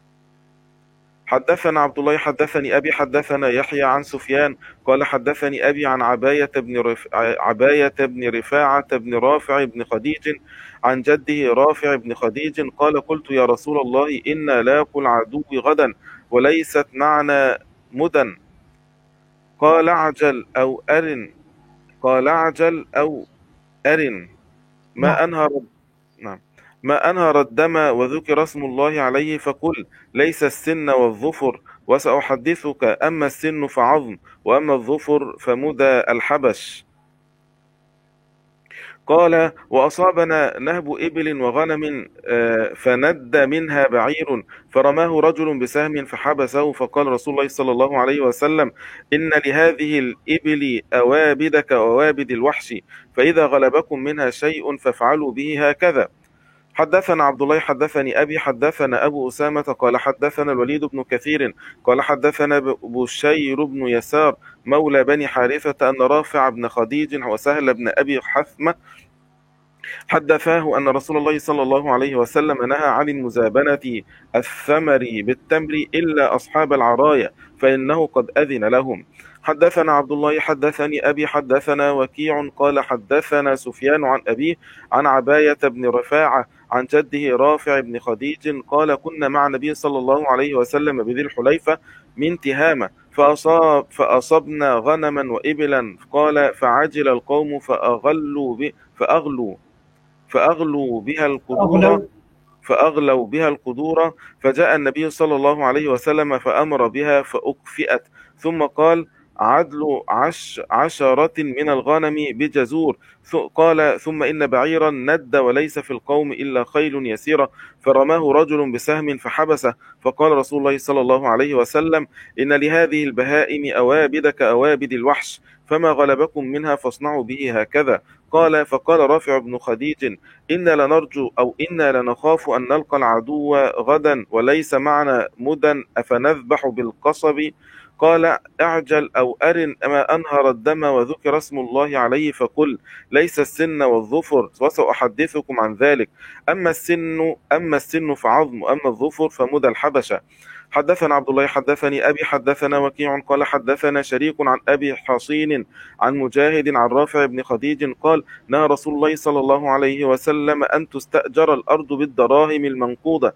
حدثنا عبد الله حدثني أبي حدثنا يحيى عن سفيان قال حدثني أبي عن عباية بن رف... عباية بن رفاعة بن رافع بن خديج عن جده رافع بن خديج قال قلت يا رسول الله إنا لاقوا العدو غدا وليست معنا مدن قال اعجل أو أرن قال اعجل أو أرن ما أنهر نعم ما أنهر الدم وذكر اسم الله عليه فقل ليس السن والظفر وسأحدثك أما السن فعظم وأما الظفر فمدى الحبش. قال وأصابنا نهب إبل وغنم فند منها بعير فرماه رجل بسهم فحبسه فقال رسول الله صلى الله عليه وسلم إن لهذه الإبل أوابد كأوابد الوحش فإذا غلبكم منها شيء فافعلوا به هكذا. حدثنا عبد الله حدثني أبي حدثنا أبو أسامة قال حدثنا الوليد بن كثير قال حدثنا بشير بن يسار مولى بني حارثة أن رافع بن خديج وسهل بن أبي حثمة حدثاه أن رسول الله صلى الله عليه وسلم نهى عن المزابنة الثمر بالتمر إلا أصحاب العراية فإنه قد أذن لهم. حدثنا عبد الله حدثني أبي حدثنا وكيع قال حدثنا سفيان عن أبيه عن عباية بن رفاعة عن جده رافع بن خديج قال كنا مع النبي صلى الله عليه وسلم بذي الحليفة من تهامة فأصاب فأصبنا غنما وإبلا قال فعجل القوم فأغلوا ب فأغلوا فأغلوا بها القدور فأغلوا بها القدور فجاء النبي صلى الله عليه وسلم فأمر بها فأكفئت ثم قال عدل عش عشرة من الغنم بجزور قال ثم إن بعيرا ند وليس في القوم إلا خيل يسيرة فرماه رجل بسهم فحبسه فقال رسول الله صلى الله عليه وسلم إن لهذه البهائم أوابد كأوابد الوحش فما غلبكم منها فاصنعوا به هكذا. قال فقال رافع بن خديج إنا لنرجو أو إنا لنخاف أن نلقى العدو غدا وليس معنا مدن أفنذبح بالقصب قال اعجل أو أرن ما أنهر الدم وذكر اسم الله عليه فقل ليس السن والظفر وسأحدثكم عن ذلك. أما السن أما السن فعظم، أما الظفر فمدى الحبشة. حدثنا عبد الله حدثني أبي حدثنا وكيع قال حدثنا شريك عن أبي حصين عن مجاهد عن رافع بن خديج قال نهى رسول الله صلى الله عليه وسلم أن تستأجر الأرض بالدراهم المنقودة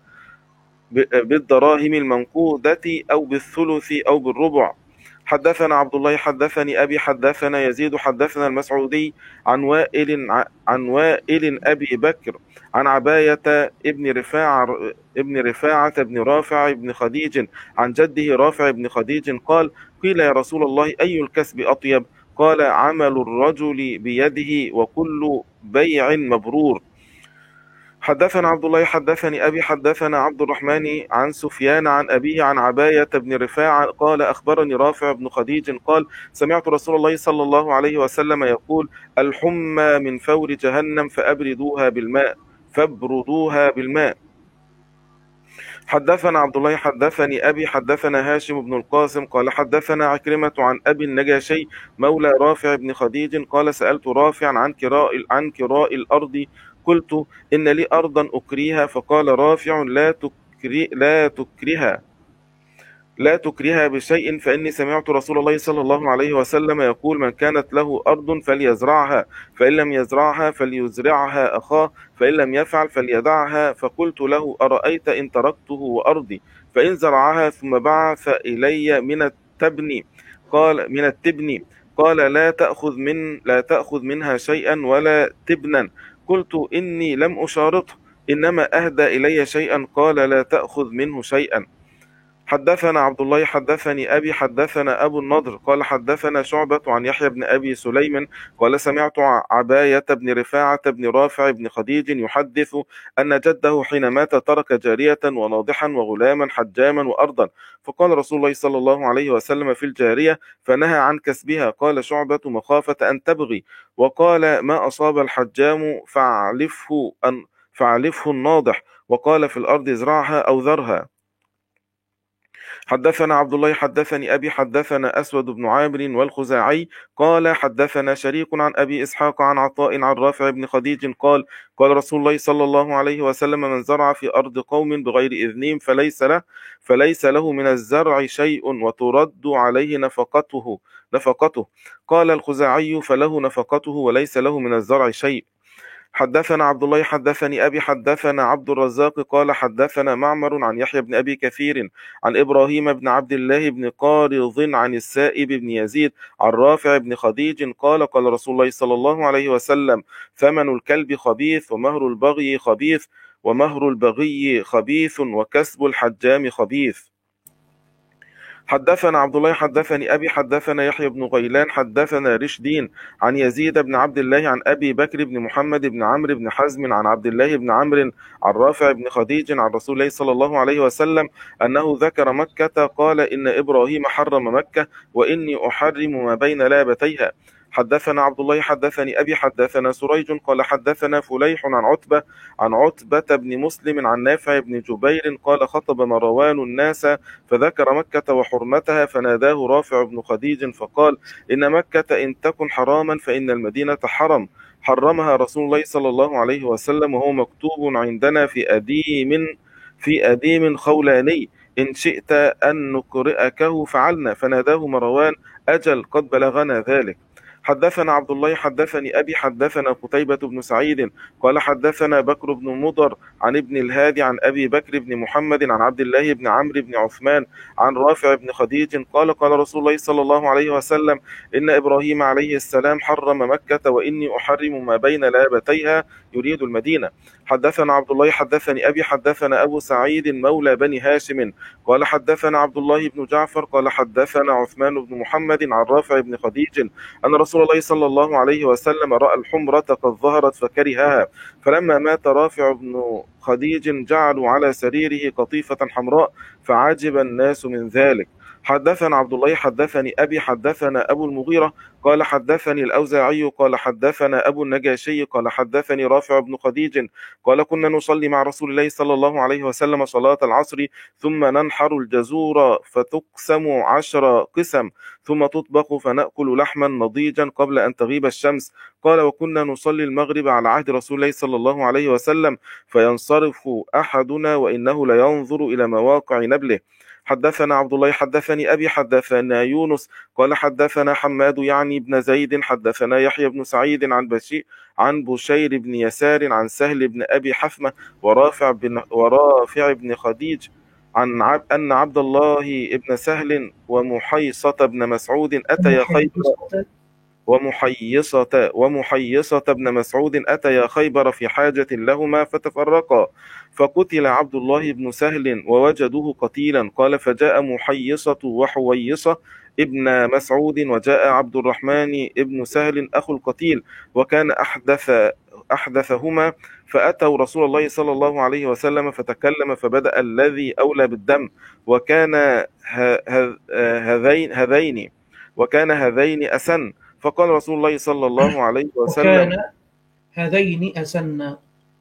بالدراهم المنقودة أو بالثلث أو بالربع. حدثنا عبد الله حدثني أبي حدثنا يزيد حدثنا المسعودي عن وائل عن وائل أبي بكر عن عباية ابن رفاعة ابن رفاعة بن رافع بن خديج عن جده رافع بن خديج قال قيل يا رسول الله أي الكسب أطيب؟ قال عمل الرجل بيده وكل بيع مبرور. حدثنا عبد الله حدثني أبي حدثنا عبد الرحمن عن سفيان عن أبيه عن عباية بن رفاعة قال أخبرني رافع بن خديج قال سمعت رسول الله صلى الله عليه وسلم يقول الحمى من فور جهنم فأبردوها بالماء فابردوها بالماء. حدثنا عبد الله حدثني أبي حدثنا هاشم بن القاسم قال حدثنا عكرمة عن أبي النجاشي مولى رافع بن خديج قال سألت رافعا عن كراء عن كراء الأرض قلت إن لي أرضا أكريها فقال رافع لا تكري لا تكرها لا تكرها بشيء فإني سمعت رسول الله صلى الله عليه وسلم يقول من كانت له أرض فليزرعها فإن لم يزرعها فليزرعها أخاه فإن لم يفعل فليدعها. فقلت له أرأيت إن تركته وأرضي فإن زرعها ثم بعث إلي من التبن قال من التبن قال لا تأخذ من لا تأخذ منها شيئا ولا تبنا. قلت إني لم أشارطه إنما أهدى إلي شيئا قال لا تأخذ منه شيئا. حدثنا عبد الله حدثني أبي حدثنا أبو النضر قال حدثنا شعبة عن يحيى بن أبي سليم قال سمعت عباية بن رفاعة بن رافع بن خديج يحدث أن جده حين مات ترك جارية وناضحا وغلاما حجاما وأرضا فقال رسول الله صلى الله عليه وسلم في الجارية فنهى عن كسبها. قال شعبة مخافة أن تبغي وقال ما أصاب الحجام فاعلفه, أن فاعلفه الناضح وقال في الأرض ازرعها أو ذرها. حدثنا عبد الله حدثني أبي حدثنا أسود بن عامر والخزاعي قال حدثنا شريك عن أبي إسحاق عن عطاء عن رافع بن خديج قال قال رسول الله صلى الله عليه وسلم من زرع في أرض قوم بغير إذنهم فليس له فليس له من الزرع شيء وترد عليه نفقته نفقته قال الخزاعي فله نفقته وليس له من الزرع شيء. حدثنا عبد الله حدثني أبي حدثنا عبد الرزاق قال حدثنا معمر عن يحيى بن أبي كثير عن إبراهيم بن عبد الله بن قارض عن السائب بن يزيد عن رافع بن خديج قال قال رسول الله صلى الله عليه وسلم ثمن الكلب خبيث ومهر البغي خبيث ومهر البغي خبيث وكسب الحجام خبيث. حدثنا عبد الله حدثني أبي حدثنا يحيى بن غيلان حدثنا رشدين عن يزيد بن عبد الله عن أبي بكر بن محمد بن عمرو بن حزم عن عبد الله بن عمرو عن رافع بن خديج عن رسول الله صلى الله عليه وسلم أنه ذكر مكة قال إن إبراهيم حرم مكة وإني أحرم ما بين لابتيها. حدثنا عبد الله حدثني أبي حدثنا سريج قال حدثنا فليح عن عتبة عن عتبة بن مسلم عن نافع بن جبير قال خطب مروان الناس فذكر مكة وحرمتها فناداه رافع بن خديج فقال إن مكة إن تكن حراما فإن المدينة حرم حرمها رسول الله صلى الله عليه وسلم وهو مكتوب عندنا في أديم في أديم خولاني إن شئت أن نقرئكه فعلنا. فناداه مروان أجل قد بلغنا ذلك. حدثنا عبد الله حدثني أبي حدثنا قتيبة بن سعيد قال حدثنا بكر بن مضر عن ابن الهادي عن أبي بكر بن محمد عن عبد الله بن عمرو بن عثمان عن رافع بن خديج قال قال رسول الله صلى الله عليه وسلم إن إبراهيم عليه السلام حرم مكة وإني أحرم ما بين لابتيها يريد المدينة. حدثنا عبد الله حدثني أبي حدثنا أبو سعيد مولى بني هاشم قال حدثنا عبد الله بن جعفر قال حدثنا عثمان بن محمد عن رافع بن خديج أن رسول الله صلى الله عليه وسلم رأى الحمرة قد ظهرت فكرهها فلما مات رافع بن خديج جعلوا على سريره قطيفة حمراء فعجب الناس من ذلك. حدثنا عبد الله حدثني أبي حدثنا أبو المغيرة قال حدثني الأوزاعي قال حدثنا أبو النجاشي قال حدثني رافع بن خديج قال كنا نصلي مع رسول الله صلى الله عليه وسلم صلاة العصر ثم ننحر الجزور فتقسم عشر قسم ثم تطبخ فنأكل لحما نضيجا قبل أن تغيب الشمس. قال وكنا نصلي المغرب على عهد رسول الله صلى الله عليه وسلم فينصرف أحدنا وإنه لينظر إلى مواقع نبله. حدثنا عبد الله حدثني أبي حدثنا يونس قال حدثنا حماد يعني بن زيد حدثنا يحيى بن سعيد عن بشير عن بشير بن يسار عن سهل بن أبي حثمة ورافع بن ورافع بن خديج عن عب أن عبد الله بن سهل ومحيصة بن مسعود أتيا خيبر ومحيصة ومحيصة بن مسعود أتيا خيبر في حاجة لهما فتفرقا فقتل عبد الله بن سهل ووجدوه قتيلا. قال فجاء محيصة وحويصة ابن مسعود وجاء عبد الرحمن ابن سهل أخو القتيل وكان أحدث أحدثهما فأتوا رسول الله صلى الله عليه وسلم فتكلم فبدأ الذي أولى بالدم وكان هذين هذين وكان هذين أسن فقال رسول الله صلى الله عليه وسلم وكان هذين أسن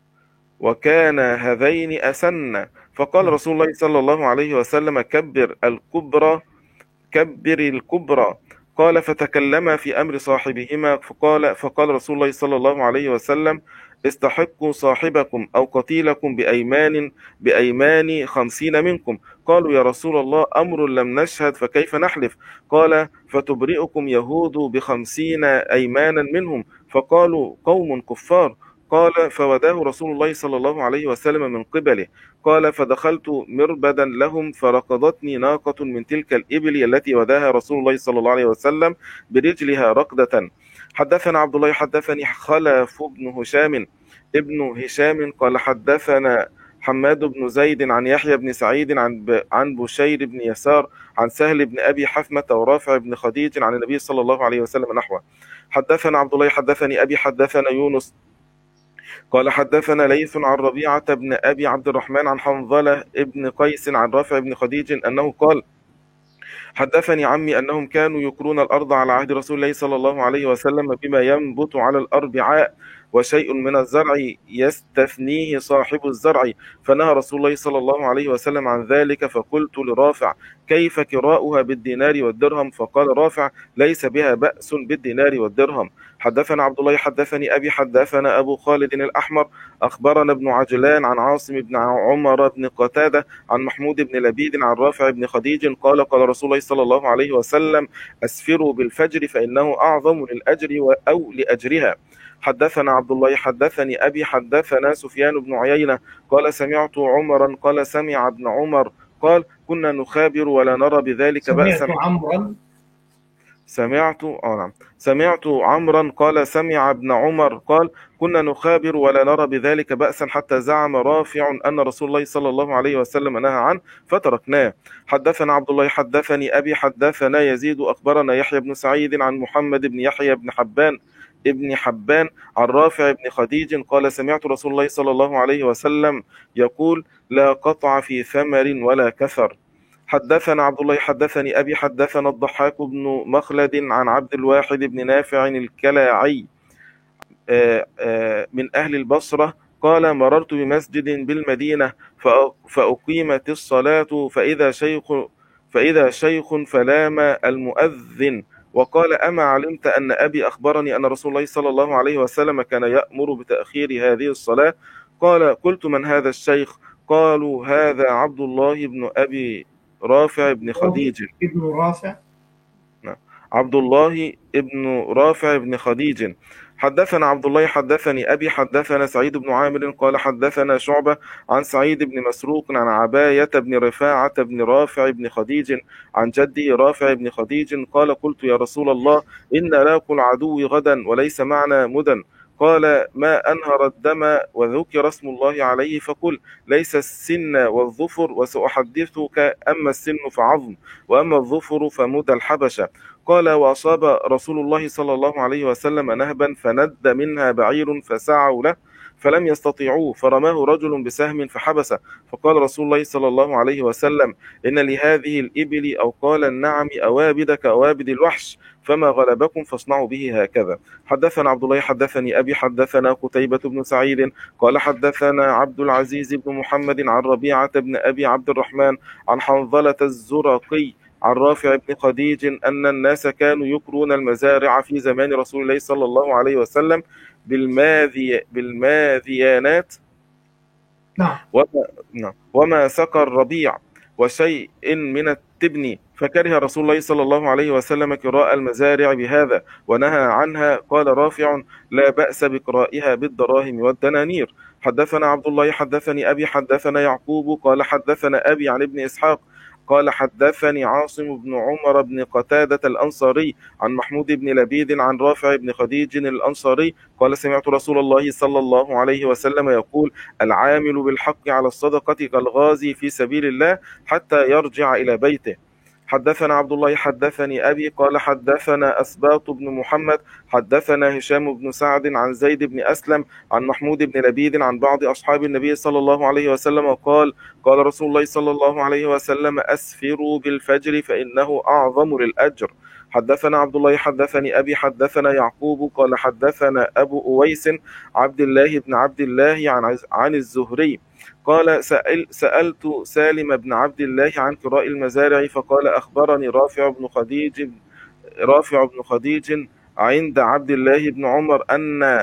وكان هذين أسن فقال رسول الله صلى الله عليه وسلم كبر الكبرى كبر الكبرى. قال فتكلم في أمر صاحبهما فقال فقال رسول الله صلى الله عليه وسلم استحقوا صاحبكم أو قتيلكم بأيمان بأيمان خمسين منكم. قالوا يا رسول الله أمر لم نشهد فكيف نحلف؟ قال فتبرئكم يهود بخمسين أيمانا منهم. فقالوا قوم كفار. قال فوداه رسول الله صلى الله عليه وسلم من قبله. قال فدخلت مربدا لهم فركضتني ناقة من تلك الإبل التي وداها رسول الله صلى الله عليه وسلم برجلها ركضة. حدثنا عبد الله حدثني خلف بن هشام ابن هشام قال حدثنا حماد بن زيد عن يحيى بن سعيد عن عن بشير بن يسار عن سهل بن أبي حثمة ورافع بن خديج عن النبي صلى الله عليه وسلم نحوه. حدثنا عبد الله حدثني أبي حدثنا يونس قال حدثنا ليث عن ربيعة بن أبي عبد الرحمن عن حنظلة ابن قيس عن رافع بن خديج أنه قال حدثني عمي أنهم كانوا يكرون الأرض على عهد رسول الله صلى الله عليه وسلم بما ينبت على الأربعاء وشيء من الزرع يستثنيه صاحب الزرع فنهى رسول الله صلى الله عليه وسلم عن ذلك. فقلت لرافع كيف كراؤها بالدينار والدرهم؟ فقال رافع ليس بها بأس بالدينار والدرهم. حدثنا عبد الله حدثني أبي حدثنا أبو خالد الأحمر أخبرنا ابن عجلان عن عاصم بن عمر بن قتادة عن محمود بن لبيد عن رافع بن خديج قال قال رسول الله صلى الله عليه وسلم أسفروا بالفجر فإنه أعظم للأجر أو لأجرها. حدثنا عبد الله حدثني أبي حدثنا سفيان بن عيينة قال سمعت عمرا قال سمع ابن عمر قال كنا نخابر ولا نرى بذلك بأسا. سمعت عمرا سمعت آه نعم سمعت عمرا قال سمع ابن عمر قال كنا نخابر ولا نرى بذلك بأسا حتى زعم رافع أن رسول الله صلى الله عليه وسلم نهى عنه فتركناه. حدثنا عبد الله حدثني أبي حدثنا يزيد أخبرنا يحيى بن سعيد عن محمد بن يحيى بن حبان ابن حبان عن رافع بن خديج قال سمعت رسول الله صلى الله عليه وسلم يقول لا قطع في ثمر ولا كثر. حدثنا عبد الله حدثني أبي حدثنا الضحاك بن مخلد عن عبد الواحد بن نافع الكلاعي من أهل البصرة قال مررت بمسجد بالمدينة فأقيمت الصلاة فإذا شيخ فإذا شيخ فلام المؤذن وقال أما علمت أن أبي أخبرني أن رسول الله صلى الله عليه وسلم كان يأمر بتأخير هذه الصلاة؟ قال قلت من هذا الشيخ؟ قالوا هذا عبد الله بن أبي رافع بن خديج. ابن رافع عبد الله ابن رافع بن خديج. حدثنا عبد الله حدثني أبي حدثنا سعيد بن عامر قال حدثنا شعبة عن سعيد بن مسروق عن عباية بن رفاعة بن رافع بن خديج عن جدي رافع بن خديج قال قلت يا رسول الله إن لاقوا العدو غدا وليس معنا مدن. قال ما أنهر الدم وذكر اسم الله عليه فقل ليس السن والظفر وسأحدثك أما السن فعظم وأما الظفر فمدى الحبشة. قال وأصاب رسول الله صلى الله عليه وسلم نهبا فند منها بعير فسعوا له فلم يستطيعوه فرماه رجل بسهم فحبسه، فقال رسول الله صلى الله عليه وسلم إن لهذه الإبل أو قال النعم أوابد كأوابد الوحش فما غلبكم فاصنعوا به هكذا. حدثنا عبد الله حدثني أبي حدثنا قتيبة بن سعيد قال حدثنا عبد العزيز بن محمد عن ربيعة بن أبي عبد الرحمن عن حنظلة الزرقي عن رافع بن خديج أن الناس كانوا يكرون المزارع في زمان رسول الله صلى الله عليه وسلم بالماذي بالماذيانات نعم وما, نعم وما سقى الربيع وشيء من التبن، فكره رسول الله صلى الله عليه وسلم كراء المزارع بهذا ونهى عنها. قال رافع لا بأس بقرائها بالدراهم والدنانير. حدثنا عبد الله حدثني أبي حدثنا يعقوب قال حدثنا أبي عن ابن إسحاق قال حدثني عاصم بن عمر بن قتادة الأنصاري عن محمود بن لبيد عن رافع بن خديج الأنصاري قال سمعت رسول الله صلى الله عليه وسلم يقول العامل بالحق على الصدقة كالغازي في سبيل الله حتى يرجع إلى بيته. حدثنا عبد الله حدثني أبي قال حدثنا أسباط بن محمد حدثنا هشام بن سعد عن زيد بن أسلم عن محمود بن لبيد عن بعض أصحاب النبي صلى الله عليه وسلم قال قال رسول الله صلى الله عليه وسلم أسفروا بالفجر فإنه أعظم للأجر. حدثنا عبد الله حدثني أبي حدثنا يعقوب قال حدثنا أبو أويس عبد الله بن عبد الله عن, عن الزهري قال سأل سألت سالم بن عبد الله عن كراء المزارع فقال أخبرني رافع بن خديج رافع بن خديج عند عبد الله بن عمر أن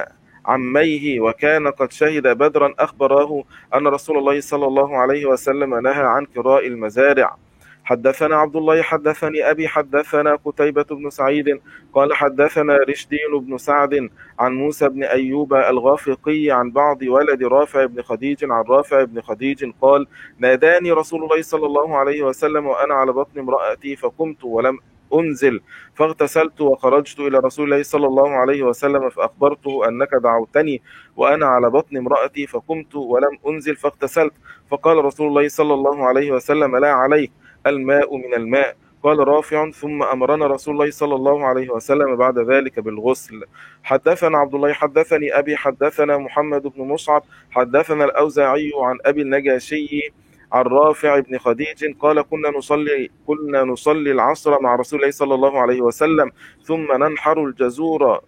عميه وكان قد شهد بدرا أخبراه أن رسول الله صلى الله عليه وسلم نهى عن كراء المزارع. حدثنا عبد الله حدثني أبي حدثنا قتيبة بن سعيد قال حدثنا رشدين بن سعد عن موسى بن أيوب الغافقي عن بعض ولد رافع بن خديج عن رافع بن خديج قال ناداني رسول الله صلى الله عليه وسلم وأنا على بطن امرأتي فقمت ولم أنزل فاغتسلت وخرجت إلى رسول الله صلى الله عليه وسلم فأخبرته أنك دعوتني وأنا على بطن امرأتي فقمت ولم أنزل فاغتسلت، فقال رسول الله صلى الله عليه وسلم لا عليك الماء من الماء. قال رافع ثم أمرنا رسول الله صلى الله عليه وسلم بعد ذلك بالغسل. حدثنا عبد الله حدثني أبي حدثنا محمد بن مصعب حدثنا الأوزاعي عن أبي النجاشي عن رافع بن خديج قال كنا نصلي كنا نصلي العصر مع رسول الله صلى الله عليه وسلم ثم ننحر الجزور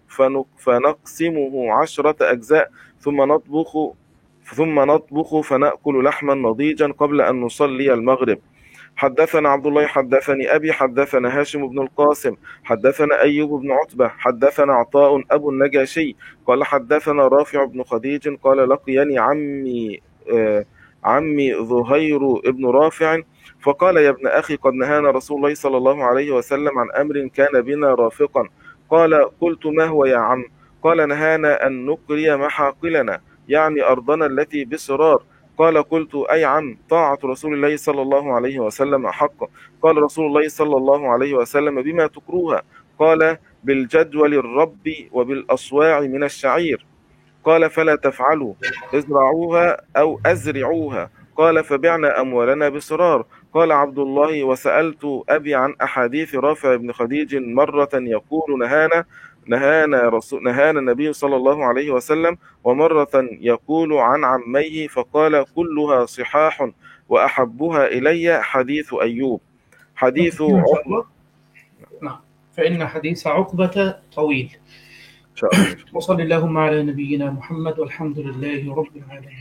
فنقسمه عشرة أجزاء ثم نطبخ ثم نطبخ فنأكل لحما نضيجا قبل أن نصلي المغرب. حدثنا عبد الله حدثني أبي حدثنا هاشم بن القاسم حدثنا أيوب بن عتبة حدثنا عطاء أبو النجاشي قال حدثنا رافع بن خديج قال لقيني عمي آه عمي ظهير ابن رافع فقال يا ابن أخي قد نهانا رسول الله صلى الله عليه وسلم عن أمر كان بنا رافقا. قال قلت ما هو يا عم؟ قال نهانا أن نقري محاقلنا يعني أرضنا التي بسرار. قال قلت أي عم طاعة رسول الله صلى الله عليه وسلم حق. قال رسول الله صلى الله عليه وسلم بما تكروها؟ قال بالجدول الرب وبالأصواع من الشعير. قال فلا تفعلوا ازرعوها أو أزرعوها. قال فبعنا أموالنا بسرار. قال عبد الله وسألت أبي عن أحاديث رافع بن خديج مرة يقول نهانا نهانا رسول نهانا النبي صلى الله عليه وسلم ومرة يقول عن عميه فقال كلها صحاح وأحبها إلي حديث أيوب. حديث عقبة نعم فإن حديث عقبة طويل إن شاء الله. وصلى اللهم على نبينا محمد والحمد لله رب العالمين.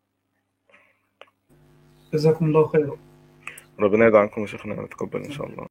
جزاكم الله خيرا. ربنا يدعمكم يا شيخنا ونتقبل إن شاء الله.